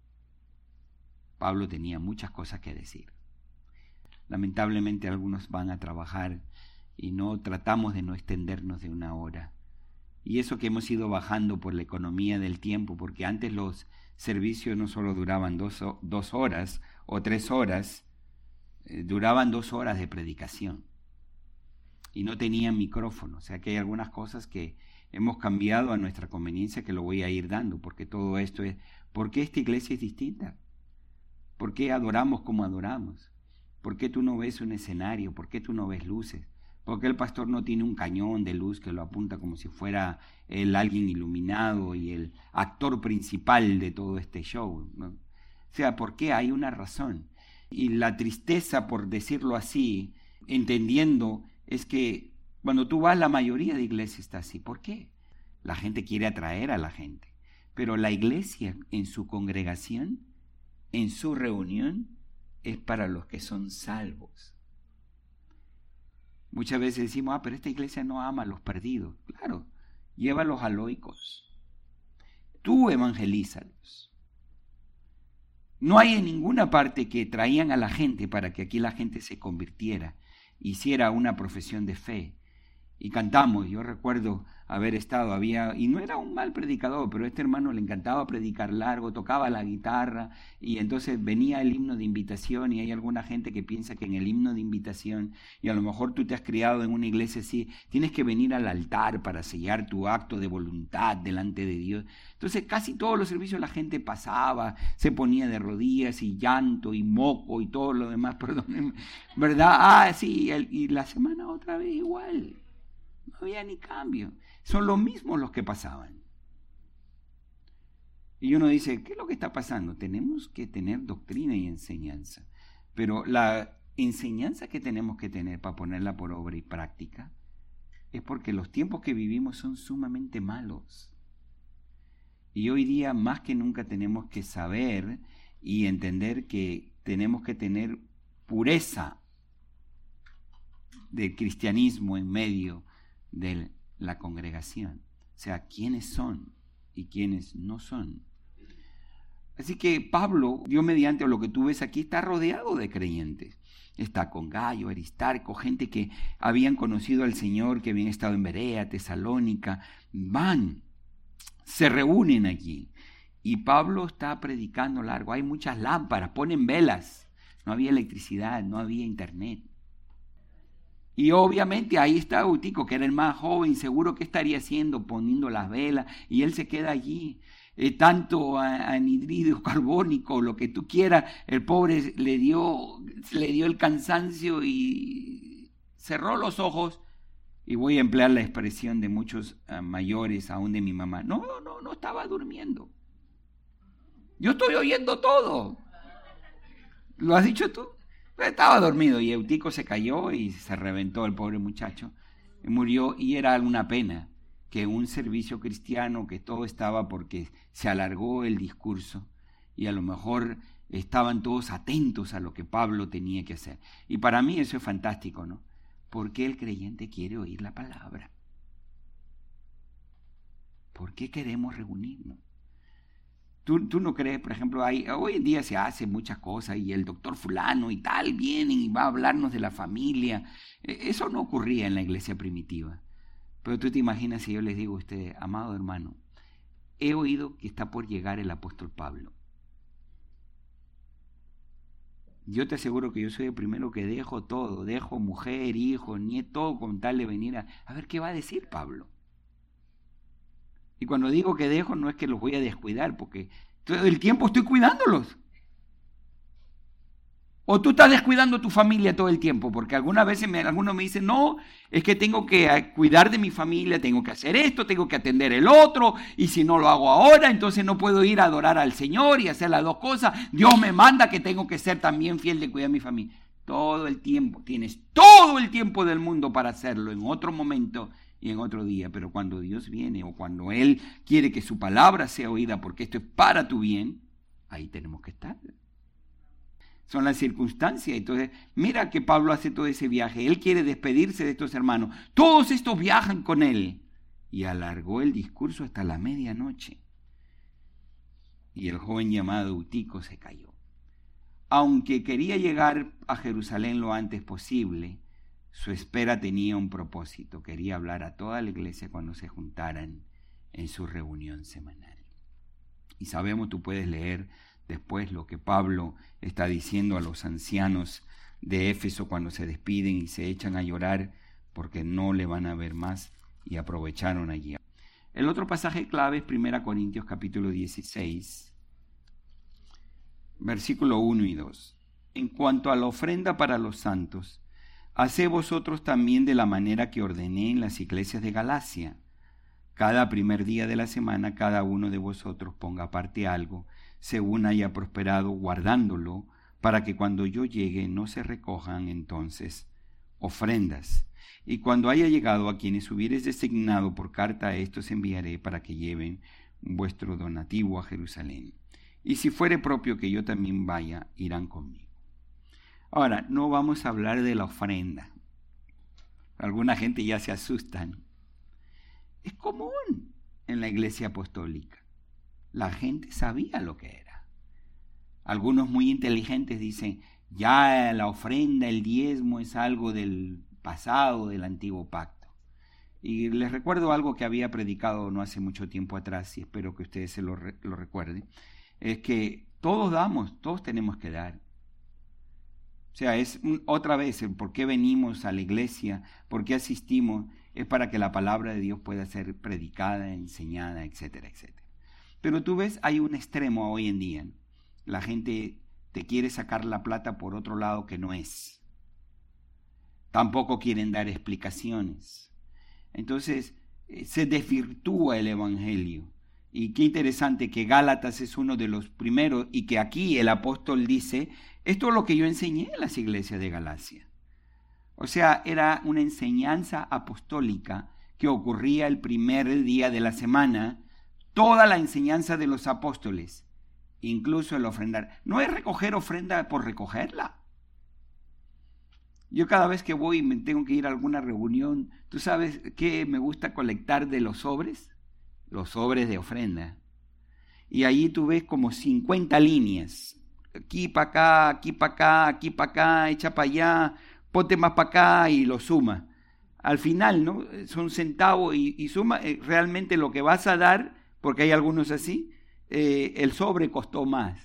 Pablo tenía muchas cosas que decir. Lamentablemente algunos van a trabajar y no tratamos de no extendernos de una hora. Y eso que hemos ido bajando por la economía del tiempo, porque antes los servicios no solo duraban dos, dos horas o tres horas, eh, duraban dos horas de predicación. Y no tenían micrófono. O sea que hay algunas cosas que hemos cambiado a nuestra conveniencia, que lo voy a ir dando, porque todo esto es, ¿por qué esta iglesia es distinta? ¿Por qué adoramos como adoramos? ¿Por qué tú no ves un escenario? ¿Por qué tú no ves luces? ¿Por qué el pastor no tiene un cañón de luz que lo apunta como si fuera él alguien iluminado y el actor principal de todo este show, ¿no? O sea, ¿por qué? Hay una razón. Y la tristeza, por decirlo así, entendiendo, es que cuando tú vas, la mayoría de iglesias está así. ¿Por qué? La gente quiere atraer a la gente. Pero la iglesia en su congregación, en su reunión, es para los que son salvos. Muchas veces decimos, ah, pero esta iglesia no ama a los perdidos. Claro, llévalos a loicos. Tú evangelízalos. No hay en ninguna parte que traían a la gente para que aquí la gente se convirtiera, hiciera una profesión de fe y cantamos. Yo recuerdo haber estado, había, y no era un mal predicador, pero a este hermano le encantaba predicar largo, tocaba la guitarra, y entonces venía el himno de invitación, y hay alguna gente que piensa que en el himno de invitación, y a lo mejor tú te has criado en una iglesia así, tienes que venir al altar para sellar tu acto de voluntad delante de Dios. Entonces casi todos los servicios la gente pasaba, se ponía de rodillas, y llanto, y moco, y todo lo demás, perdón, ¿verdad? Ah, sí, el, y la semana otra vez igual. No había ni cambio. Son los mismos los que pasaban. Y uno dice, ¿qué es lo que está pasando? Tenemos que tener doctrina y enseñanza. Pero la enseñanza que tenemos que tener para ponerla por obra y práctica es porque los tiempos que vivimos son sumamente malos. Y hoy día más que nunca tenemos que saber y entender que tenemos que tener pureza del cristianismo en medio de la congregación, o sea, quiénes son y quiénes no son. Así que Pablo, Dios mediante, o lo que tú ves aquí, está rodeado de creyentes. Está con Gayo, Aristarco, gente que habían conocido al Señor, que habían estado en Berea, Tesalónica, van, se reúnen allí. Y Pablo está predicando largo, hay muchas lámparas, ponen velas, no había electricidad, no había internet. Y obviamente ahí está Eutico, que era el más joven, seguro que estaría haciendo, poniendo las velas, y él se queda allí. Eh, tanto anhídrido carbónico, lo que tú quieras, el pobre le dio, le dio el cansancio y cerró los ojos. Y voy a emplear la expresión de muchos uh, mayores, aún de mi mamá. No, no, no estaba durmiendo. Yo estoy oyendo todo. ¿Lo has dicho tú? Estaba dormido y Eutico se cayó y se reventó el pobre muchacho. Murió y era una pena que un servicio cristiano, que todo estaba porque se alargó el discurso y a lo mejor estaban todos atentos a lo que Pablo tenía que hacer. Y para mí eso es fantástico, ¿no? Porque el creyente quiere oír la palabra. ¿Por qué queremos reunirnos? ¿Tú, tú no crees, por ejemplo, hay, hoy en día se hace muchas cosas y el doctor fulano y tal vienen y va a hablarnos de la familia? Eso no ocurría en la iglesia primitiva. Pero tú te imaginas si yo les digo a usted, amado hermano, he oído que está por llegar el apóstol Pablo. Yo te aseguro que yo soy el primero que dejo todo, dejo mujer, hijo, nieto, todo con tal de venir a, a ver qué va a decir Pablo. Y cuando digo que dejo, no es que los voy a descuidar, porque todo el tiempo estoy cuidándolos. O tú estás descuidando a tu familia todo el tiempo, porque algunas veces me, algunos me dicen, no, es que tengo que cuidar de mi familia, tengo que hacer esto, tengo que atender el otro, y si no lo hago ahora, entonces no puedo ir a adorar al Señor y hacer las dos cosas. Dios me manda que tengo que ser también fiel de cuidar a mi familia. Todo el tiempo, tienes todo el tiempo del mundo para hacerlo en otro momento y en otro día, pero cuando Dios viene o cuando Él quiere que su palabra sea oída porque esto es para tu bien, ahí tenemos que estar. Son las circunstancias. Entonces, mira que Pablo hace todo ese viaje. Él quiere despedirse de estos hermanos. Todos estos viajan con él. Y alargó el discurso hasta la medianoche. Y el joven llamado Eutico se cayó. Aunque quería llegar a Jerusalén lo antes posible, su espera tenía un propósito. Quería hablar a toda la iglesia cuando se juntaran en su reunión semanal. Y sabemos, tú puedes leer después lo que Pablo está diciendo a los ancianos de Éfeso cuando se despiden y se echan a llorar porque no le van a ver más y aprovecharon allí. El otro pasaje clave es primera Corintios capítulo dieciséis, versículo uno y dos. En cuanto a la ofrenda para los santos, haced vosotros también de la manera que ordené en las iglesias de Galacia. Cada primer día de la semana cada uno de vosotros ponga aparte algo, según haya prosperado, guardándolo, para que cuando yo llegue no se recojan entonces ofrendas. Y cuando haya llegado a quienes hubieres designado por carta, a estos enviaré para que lleven vuestro donativo a Jerusalén. Y si fuere propio que yo también vaya, irán conmigo. Ahora, no vamos a hablar de la ofrenda. Alguna gente ya se asustan. Es común en la iglesia apostólica. La gente sabía lo que era. Algunos muy inteligentes dicen, ya la ofrenda, el diezmo es algo del pasado, del antiguo pacto. Y les recuerdo algo que había predicado no hace mucho tiempo atrás, y espero que ustedes se lo, re- lo recuerden, es que todos damos, todos tenemos que dar. O sea, es un, otra vez el por qué venimos a la iglesia, por qué asistimos, es para que la palabra de Dios pueda ser predicada, enseñada, etcétera, etcétera. Pero tú ves, hay un extremo hoy en día, ¿no? La gente te quiere sacar la plata por otro lado que no es. Tampoco quieren dar explicaciones. Entonces, eh, se desvirtúa el evangelio. Y qué interesante que Gálatas es uno de los primeros y que aquí el apóstol dice, esto es lo que yo enseñé en las iglesias de Galacia. O sea, era una enseñanza apostólica que ocurría el primer día de la semana, toda la enseñanza de los apóstoles, incluso el ofrendar. No es recoger ofrenda por recogerla. Yo cada vez que voy y me tengo que ir a alguna reunión, ¿tú sabes qué me gusta colectar de los sobres? Los sobres de ofrenda. Y allí tú ves como cincuenta líneas. Aquí para acá, aquí para acá, aquí para acá, echa para allá, ponte más para acá y lo suma. Al final, ¿no? Son centavos y, y suma eh, realmente lo que vas a dar, porque hay algunos así, eh, el sobre costó más.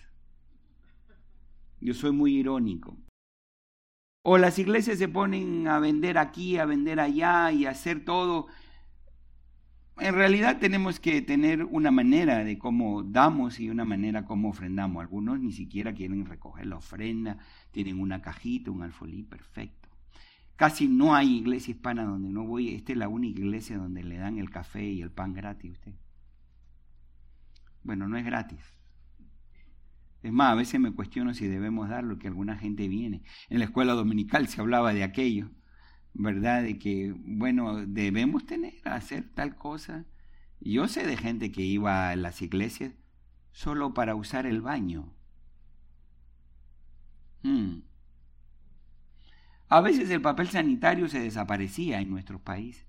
Yo soy muy irónico. O las iglesias se ponen a vender aquí, a vender allá y a hacer todo. En realidad tenemos que tener una manera de cómo damos y una manera como ofrendamos. Algunos ni siquiera quieren recoger la ofrenda, tienen una cajita, un alfolí perfecto. Casi no hay iglesia hispana donde no voy. Esta es la única iglesia donde le dan el café y el pan gratis a usted. Bueno, no es gratis. Es más, a veces me cuestiono si debemos darlo, que alguna gente viene. En la escuela dominical se hablaba de aquello, ¿verdad? De que, bueno, debemos tener, hacer tal cosa. Yo sé de gente que iba a las iglesias solo para usar el baño. Hmm. A veces el papel sanitario se desaparecía en nuestros países.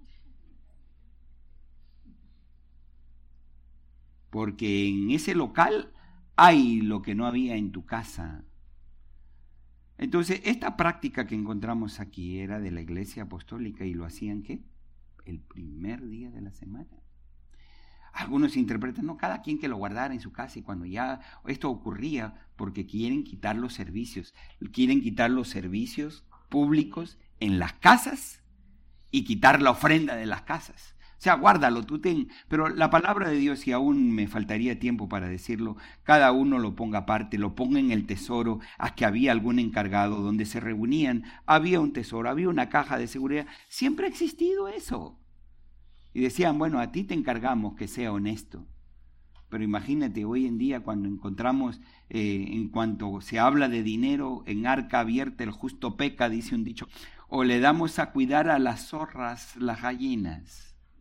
Porque en ese local hay lo que no había en tu casa. Entonces, esta práctica que encontramos aquí era de la iglesia apostólica y lo hacían, ¿qué? El primer día de la semana. Algunos interpretan, no, cada quien que lo guardara en su casa y cuando ya esto ocurría porque quieren quitar los servicios, quieren quitar los servicios públicos en las casas y quitar la ofrenda de las casas. O sea, guárdalo, tú ten, pero la palabra de Dios, y aún me faltaría tiempo para decirlo, cada uno lo ponga aparte, lo ponga en el tesoro, a que había algún encargado donde se reunían, había un tesoro, había una caja de seguridad, siempre ha existido eso. Y decían, bueno, a ti te encargamos que sea honesto. Pero imagínate, hoy en día cuando encontramos, eh, en cuanto se habla de dinero, en arca abierta el justo peca, dice un dicho, o le damos a cuidar a las zorras, las gallinas.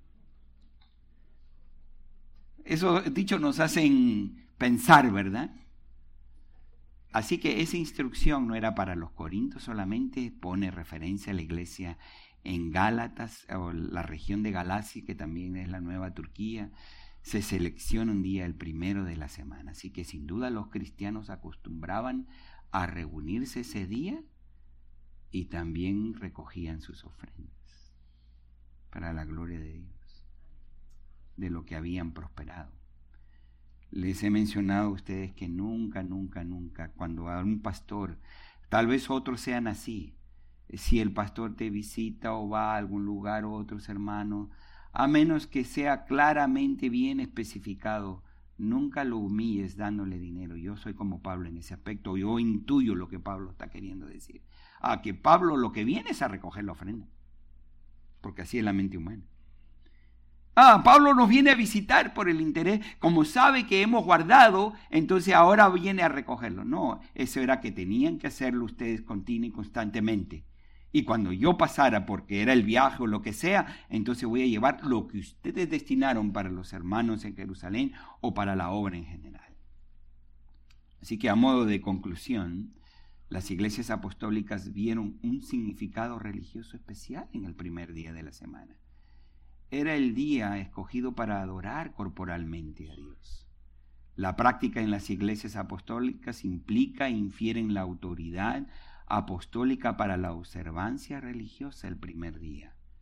Esos dichos nos hacen pensar, ¿verdad? Así que esa instrucción no era para los corintios solamente, pone referencia a la iglesia en Gálatas, o la región de Galacia, que también es la nueva Turquía. Se selecciona un día el primero de la semana. Así que sin duda los cristianos acostumbraban a reunirse ese día y también recogían sus ofrendas para la gloria de Dios, de lo que habían prosperado. Les he mencionado a ustedes que nunca, nunca, nunca, cuando a un pastor, tal vez otros sean así, si el pastor te visita o va a algún lugar o otros hermanos, a menos que sea claramente bien especificado, nunca lo humilles dándole dinero. Yo soy como Pablo en ese aspecto, yo intuyo lo que Pablo está queriendo decir. A que Pablo lo que viene es a recoger la ofrenda, porque así es la mente humana. Ah, Pablo nos viene a visitar por el interés, como sabe que hemos guardado, entonces ahora viene a recogerlo. No, eso era que tenían que hacerlo ustedes continua y constantemente. Y cuando yo pasara, porque era el viaje o lo que sea, entonces voy a llevar lo que ustedes destinaron para los hermanos en Jerusalén o para la obra en general. Así que a modo de conclusión, las iglesias apostólicas vieron un significado religioso especial en el primer día de la semana. Era el día escogido para adorar corporalmente a Dios. La práctica en las iglesias apostólicas implica e infiere en la autoridad apostólica para la observancia religiosa el primer día.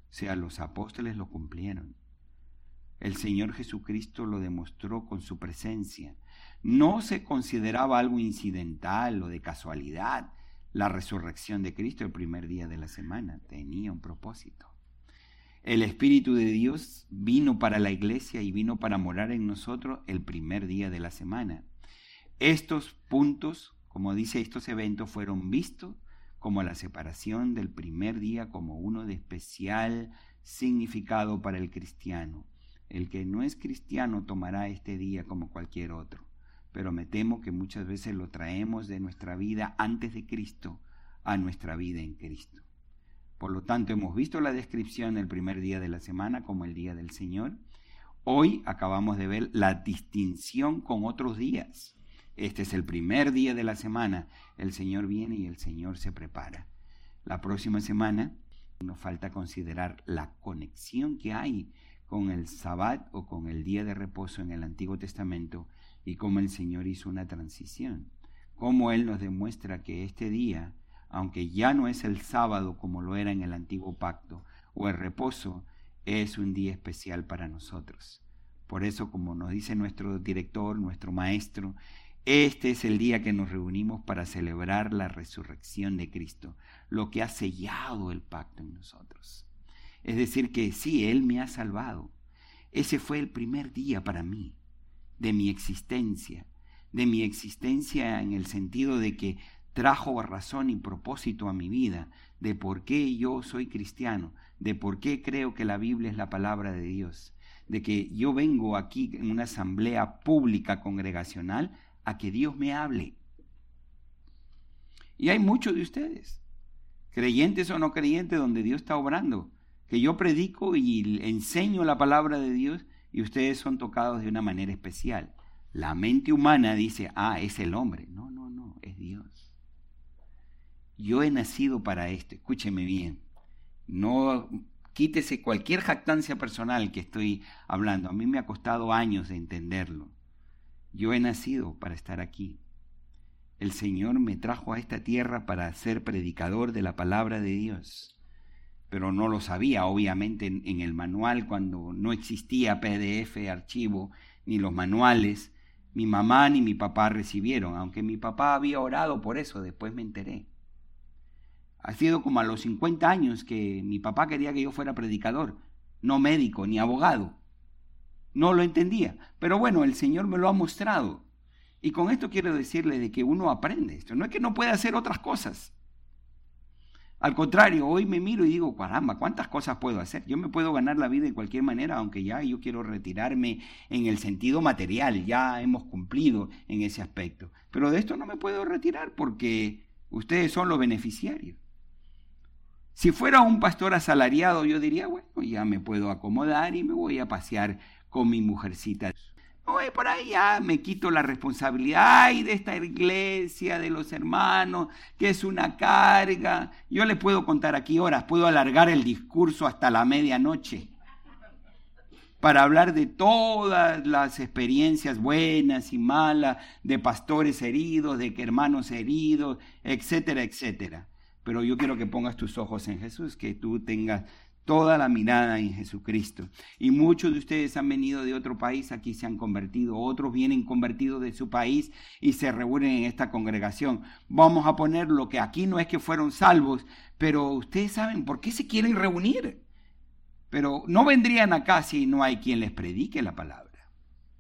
O sea, los apóstoles lo cumplieron. El Señor Jesucristo lo demostró con su presencia. No se consideraba algo incidental o de casualidad la resurrección de Cristo el primer día de la semana. Tenía un propósito. El Espíritu de Dios vino para la iglesia y vino para morar en nosotros el primer día de la semana. Estos puntos, como dice, estos eventos fueron vistos como la separación del primer día como uno de especial significado para el cristiano. El que no es cristiano tomará este día como cualquier otro, pero me temo que muchas veces lo traemos de nuestra vida antes de Cristo a nuestra vida en Cristo. Por lo tanto, hemos visto la descripción del primer día de la semana como el día del Señor. Hoy acabamos de ver la distinción con otros días. Este es el primer día de la semana. El Señor viene y el Señor se prepara. La próxima semana nos falta considerar la conexión que hay con el Sabbat o con el día de reposo en el Antiguo Testamento y cómo el Señor hizo una transición. Cómo Él nos demuestra que este día, aunque ya no es el sábado como lo era en el Antiguo Pacto, o el reposo, es un día especial para nosotros. Por eso, como nos dice nuestro director, nuestro maestro, este es el día que nos reunimos para celebrar la resurrección de Cristo, lo que ha sellado el pacto en nosotros. Es decir, que sí, Él me ha salvado. Ese fue el primer día para mí, de mi existencia, de mi existencia en el sentido de que trajo razón y propósito a mi vida, de por qué yo soy cristiano, de por qué creo que la Biblia es la palabra de Dios, de que yo vengo aquí en una asamblea pública congregacional a que Dios me hable. Y hay muchos de ustedes, creyentes o no creyentes, donde Dios está obrando, que yo predico y enseño la palabra de Dios y ustedes son tocados de una manera especial. La mente humana dice, ah, es el hombre. No, no, no, es Dios. Yo he nacido para esto, escúcheme bien. No quítese cualquier jactancia personal que estoy hablando. A mí me ha costado años de entenderlo. Yo he nacido para estar aquí. El Señor me trajo a esta tierra para ser predicador de la palabra de Dios. Pero no lo sabía, obviamente, en, en el manual, cuando no existía P D F, archivo, ni los manuales, mi mamá ni mi papá recibieron, aunque mi papá había orado por eso, después me enteré. Ha sido como a los cincuenta años que mi papá quería que yo fuera predicador, no médico ni abogado. No lo entendía, pero bueno, el Señor me lo ha mostrado. Y con esto quiero decirle de que uno aprende esto. No es que no pueda hacer otras cosas. Al contrario, hoy me miro y digo, caramba, ¿cuántas cosas puedo hacer? Yo me puedo ganar la vida de cualquier manera, aunque ya yo quiero retirarme en el sentido material. Ya hemos cumplido en ese aspecto. Pero de esto no me puedo retirar porque ustedes son los beneficiarios. Si fuera un pastor asalariado, yo diría, bueno, ya me puedo acomodar y me voy a pasear con mi mujercita. Oye, por ahí ya me quito la responsabilidad ay, de esta iglesia, de los hermanos, que es una carga. Yo le puedo contar aquí horas, puedo alargar el discurso hasta la medianoche para hablar de todas las experiencias buenas y malas, de pastores heridos, de hermanos heridos, etcétera, etcétera. Pero yo quiero que pongas tus ojos en Jesús, que tú tengas toda la mirada en Jesucristo. Y muchos de ustedes han venido de otro país, aquí se han convertido, otros vienen convertidos de su país y se reúnen en esta congregación. Vamos a poner lo que aquí no es que fueron salvos, pero ustedes saben por qué se quieren reunir. Pero no vendrían acá si no hay quien les predique la palabra.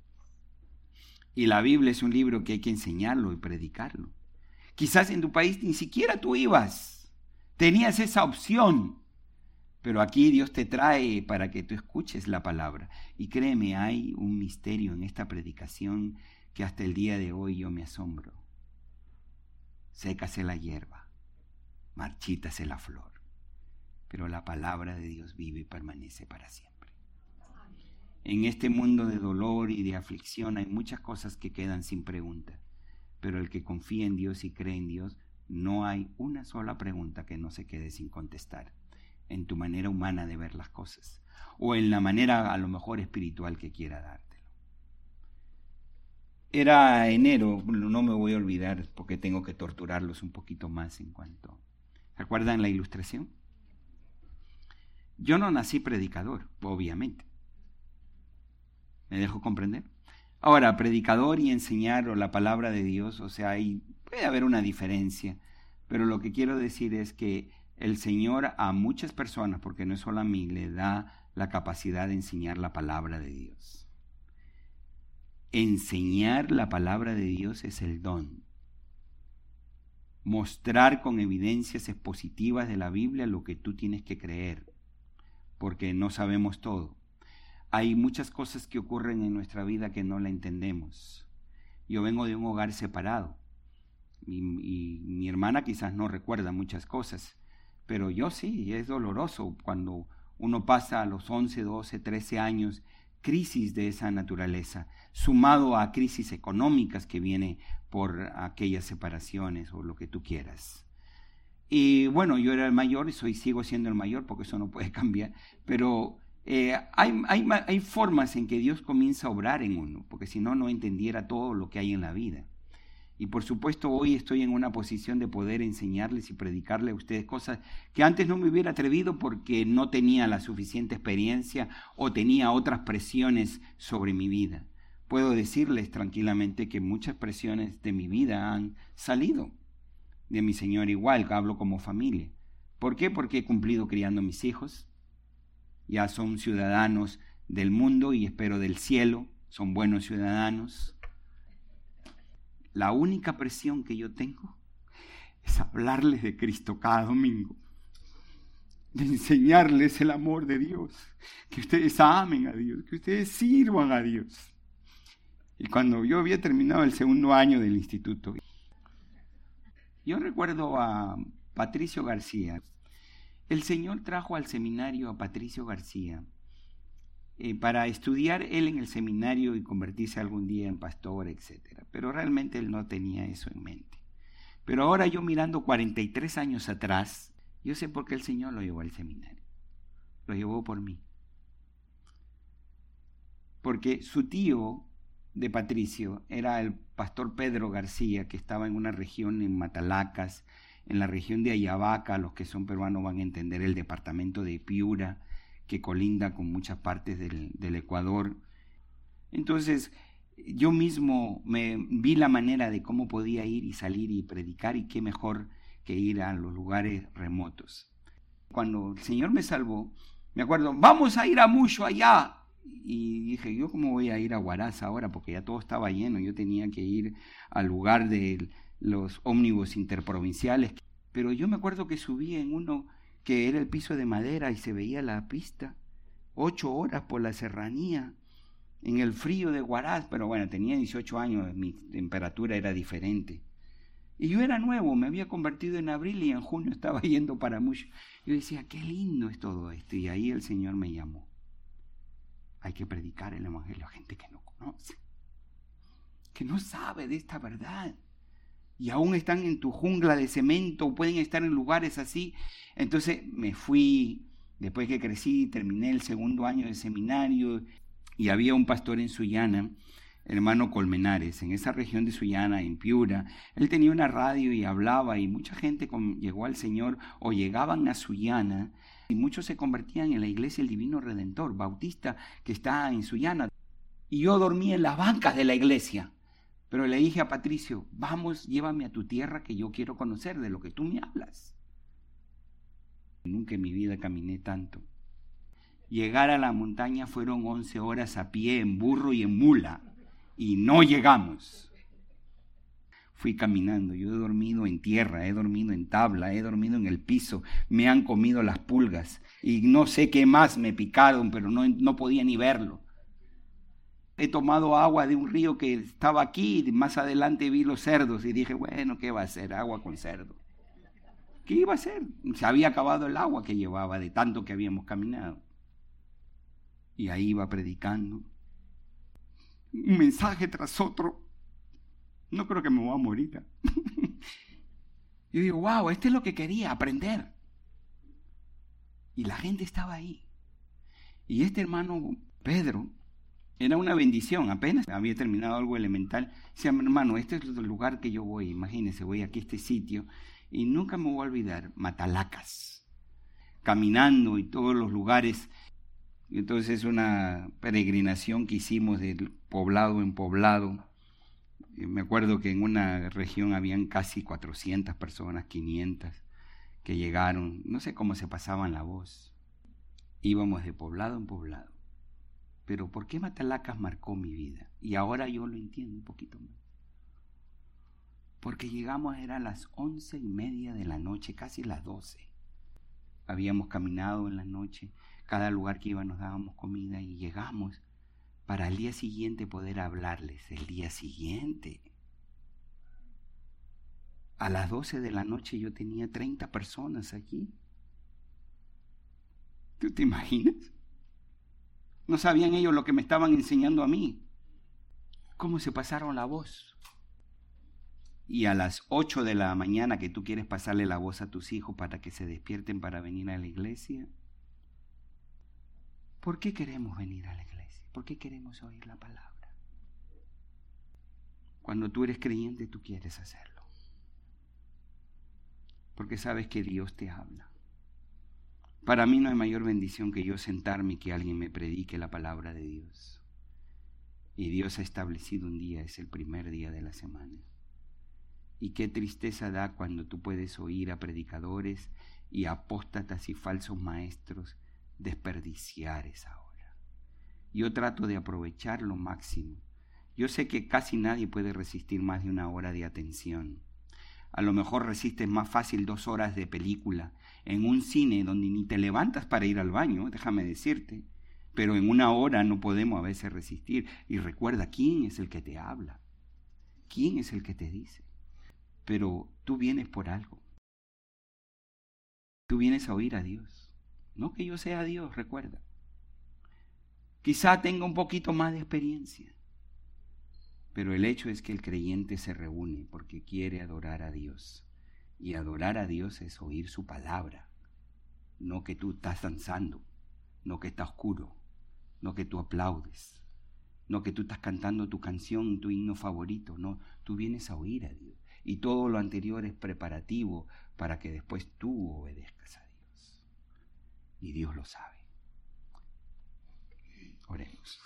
Y la Biblia es un libro que hay que enseñarlo y predicarlo. Quizás en tu país ni siquiera tú ibas, tenías esa opción. Pero aquí Dios te trae para que tú escuches la palabra. Y créeme, hay un misterio en esta predicación que hasta el día de hoy yo me asombro. Sécase la hierba, marchítase la flor, pero la palabra de Dios vive y permanece para siempre. En este mundo de dolor y de aflicción hay muchas cosas que quedan sin pregunta, pero el que confía en Dios y cree en Dios, no hay una sola pregunta que no se quede sin contestar. En tu manera humana de ver las cosas, o en la manera a lo mejor espiritual que quiera dártelo. Era enero, no me voy a olvidar porque tengo que torturarlos un poquito más en cuanto... ¿Recuerdan la ilustración? Yo no nací predicador, obviamente. ¿Me dejo comprender? Ahora, predicador y enseñar o la palabra de Dios, o sea, hay, puede haber una diferencia, pero lo que quiero decir es que el Señor a muchas personas, porque no es solo a mí, le da la capacidad de enseñar la palabra de Dios. Enseñar la palabra de Dios es el don. Mostrar con evidencias expositivas de la Biblia lo que tú tienes que creer, porque no sabemos todo. Hay muchas cosas que ocurren en nuestra vida que no la entendemos. Yo vengo de un hogar separado y, y mi hermana quizás no recuerda muchas cosas, pero yo sí, es doloroso cuando uno pasa a los once, doce, trece años, crisis de esa naturaleza, sumado a crisis económicas que viene por aquellas separaciones o lo que tú quieras. Y bueno, yo era el mayor y soy, sigo siendo el mayor porque eso no puede cambiar, pero eh, hay, hay, hay formas en que Dios comienza a obrar en uno, porque si no, no entendiera todo lo que hay en la vida. Y por supuesto hoy estoy en una posición de poder enseñarles y predicarles a ustedes cosas que antes no me hubiera atrevido porque no tenía la suficiente experiencia o tenía otras presiones sobre mi vida. Puedo decirles tranquilamente que muchas presiones de mi vida han salido de mi Señor igual, que hablo como familia. ¿Por qué? Porque he cumplido criando a mis hijos. Ya son ciudadanos del mundo y espero del cielo, son buenos ciudadanos. La única presión que yo tengo es hablarles de Cristo cada domingo, de enseñarles el amor de Dios, que ustedes amen a Dios, que ustedes sirvan a Dios. Y cuando yo había terminado el segundo año del instituto, yo recuerdo a Patricio García. El Señor trajo al seminario a Patricio García Eh, para estudiar él en el seminario y convertirse algún día en pastor, etcétera. Pero realmente él no tenía eso en mente. Pero ahora yo mirando cuarenta y tres años atrás, yo sé por qué el Señor lo llevó al seminario. Lo llevó por mí. Porque su tío de Patricio era el pastor Pedro García, que estaba en una región en Matalacas, en la región de Ayabaca. Los que son peruanos van a entender el departamento de Piura, que colinda con muchas partes del, del Ecuador. Entonces, yo mismo me vi la manera de cómo podía ir y salir y predicar, y qué mejor que ir a los lugares remotos. Cuando el Señor me salvó, me acuerdo, vamos a ir a Mucho allá. Y dije, ¿yo cómo voy a ir a Huaraz ahora? Porque ya todo estaba lleno, yo tenía que ir al lugar de los ómnibus interprovinciales. Pero yo me acuerdo que subí en uno que era el piso de madera y se veía la pista, ocho horas por la serranía, en el frío de Huaraz, pero bueno, tenía dieciocho años, mi temperatura era diferente. Y yo era nuevo, me había convertido en abril y en junio estaba yendo para Mucho. Yo decía, qué lindo es todo esto, y ahí el Señor me llamó. Hay que predicar el evangelio a gente que no conoce, que no sabe de esta verdad. Y aún están en tu jungla de cemento, pueden estar en lugares así. Entonces me fui, después que crecí, terminé el segundo año de seminario, y había un pastor en Sullana, hermano Colmenares, en esa región de Sullana, en Piura. Él tenía una radio y hablaba, y mucha gente con, llegó al Señor o llegaban a Sullana, y muchos se convertían en la iglesia El Divino Redentor, bautista, que está en Sullana. Y yo dormí en las bancas de la iglesia. Pero le dije a Patricio, vamos, llévame a tu tierra que yo quiero conocer de lo que tú me hablas. Nunca en mi vida caminé tanto. Llegar a la montaña fueron once horas a pie, en burro y en mula, y no llegamos. Fui caminando, yo he dormido en tierra, he dormido en tabla, he dormido en el piso, me han comido las pulgas, y no sé qué más me picaron, pero no, no podía ni verlo. He tomado agua de un río que estaba aquí y más adelante vi los cerdos y dije, bueno, ¿qué va a ser? Agua con cerdo. ¿Qué iba a hacer? Se había acabado el agua que llevaba de tanto que habíamos caminado. Y ahí iba predicando. Un mensaje tras otro. No creo que me voy a morir. Yo digo, wow, esto es lo que quería, aprender. Y la gente estaba ahí. Y este hermano Pedro, era una bendición, apenas había terminado algo elemental. Decía, hermano, este es el lugar que yo voy, imagínese, voy aquí a este sitio, y nunca me voy a olvidar, Matalacas. caminando y todos los lugares. Y entonces una peregrinación que hicimos de poblado en poblado. Me acuerdo que en una región habían casi cuatrocientas personas, quinientas, que llegaron. No sé cómo se pasaban la voz. Íbamos de poblado en poblado. Pero ¿por qué Matalacas marcó mi vida? Y ahora yo lo entiendo un poquito más. Porque llegamos, eran las once y media de la noche, casi las doce. Habíamos caminado en la noche, cada lugar que iba nos dábamos comida y llegamos para el día siguiente poder hablarles. El día siguiente, a las doce de la noche yo tenía treinta personas aquí. ¿Tú te imaginas? No sabían ellos lo que me estaban enseñando a mí. ¿Cómo se pasaron la voz? Y a las ocho de la mañana que tú quieres pasarle la voz a tus hijos para que se despierten para venir a la iglesia. ¿Por qué queremos venir a la iglesia? ¿Por qué queremos oír la palabra? Cuando tú eres creyente, tú quieres hacerlo. Porque sabes que Dios te habla. Para mí no hay mayor bendición que yo sentarme y que alguien me predique la palabra de Dios. Y Dios ha establecido un día, es el primer día de la semana. Y qué tristeza da cuando tú puedes oír a predicadores y a apóstatas y falsos maestros desperdiciar esa hora. Yo trato de aprovechar lo máximo. Yo sé que casi nadie puede resistir más de una hora de atención. A lo mejor resistes más fácil dos horas de película en un cine donde ni te levantas para ir al baño, déjame decirte. Pero en una hora no podemos a veces resistir. Y recuerda, ¿quién es el que te habla? ¿Quién es el que te dice? Pero tú vienes por algo. Tú vienes a oír a Dios. No que yo sea Dios, recuerda. Quizá tenga un poquito más de experiencia. Pero el hecho es que el creyente se reúne porque quiere adorar a Dios. Y adorar a Dios es oír su palabra. No que tú estás danzando, no que está oscuro, no que tú aplaudes, no que tú estás cantando tu canción, tu himno favorito. No, tú vienes a oír a Dios. Y todo lo anterior es preparativo para que después tú obedezcas a Dios. Y Dios lo sabe. Oremos.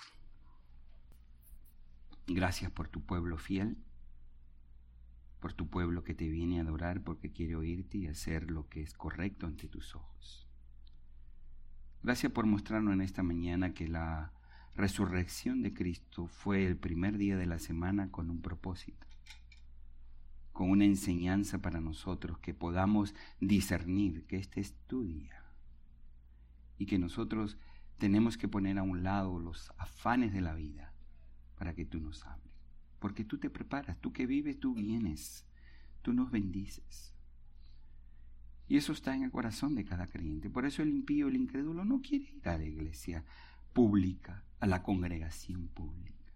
Gracias por tu pueblo fiel, por tu pueblo que te viene a adorar porque quiere oírte y hacer lo que es correcto ante tus ojos. Gracias por mostrarnos en esta mañana que la resurrección de Cristo fue el primer día de la semana con un propósito, con una enseñanza para nosotros, que podamos discernir que este es tu día y que nosotros tenemos que poner a un lado los afanes de la vida para que tú nos hables. Porque tú te preparas, tú que vives, tú vienes, tú nos bendices. Y eso está en el corazón de cada creyente. Por eso el impío, el incrédulo, no quiere ir a la iglesia pública, a la congregación pública.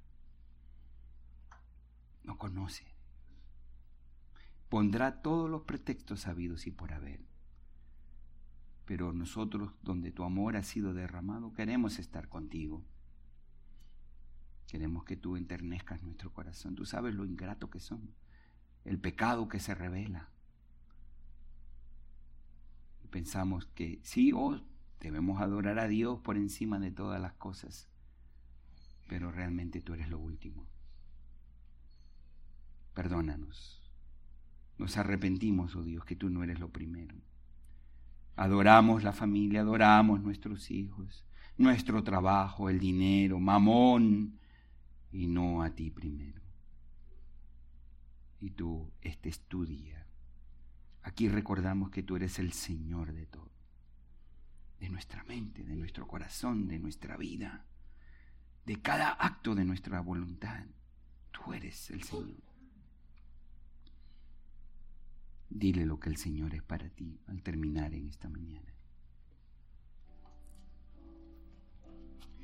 No conoce. Pondrá todos los pretextos habidos y por haber. Pero nosotros, donde tu amor ha sido derramado, queremos estar contigo. Queremos que tú enternezcas nuestro corazón. Tú sabes lo ingrato que somos, el pecado que se revela. Y pensamos que sí, oh, debemos adorar a Dios por encima de todas las cosas, pero realmente tú eres lo último. Perdónanos. Nos arrepentimos, oh Dios, que tú no eres lo primero. Adoramos la familia, adoramos nuestros hijos, nuestro trabajo, el dinero, mamón, y no a ti primero. Y tú, este es tu día. Aquí recordamos que tú eres el Señor de todo, de nuestra mente, de nuestro corazón, de nuestra vida, de cada acto de nuestra voluntad. Tú eres el Señor. Dile lo que el Señor es para ti al terminar en esta mañana.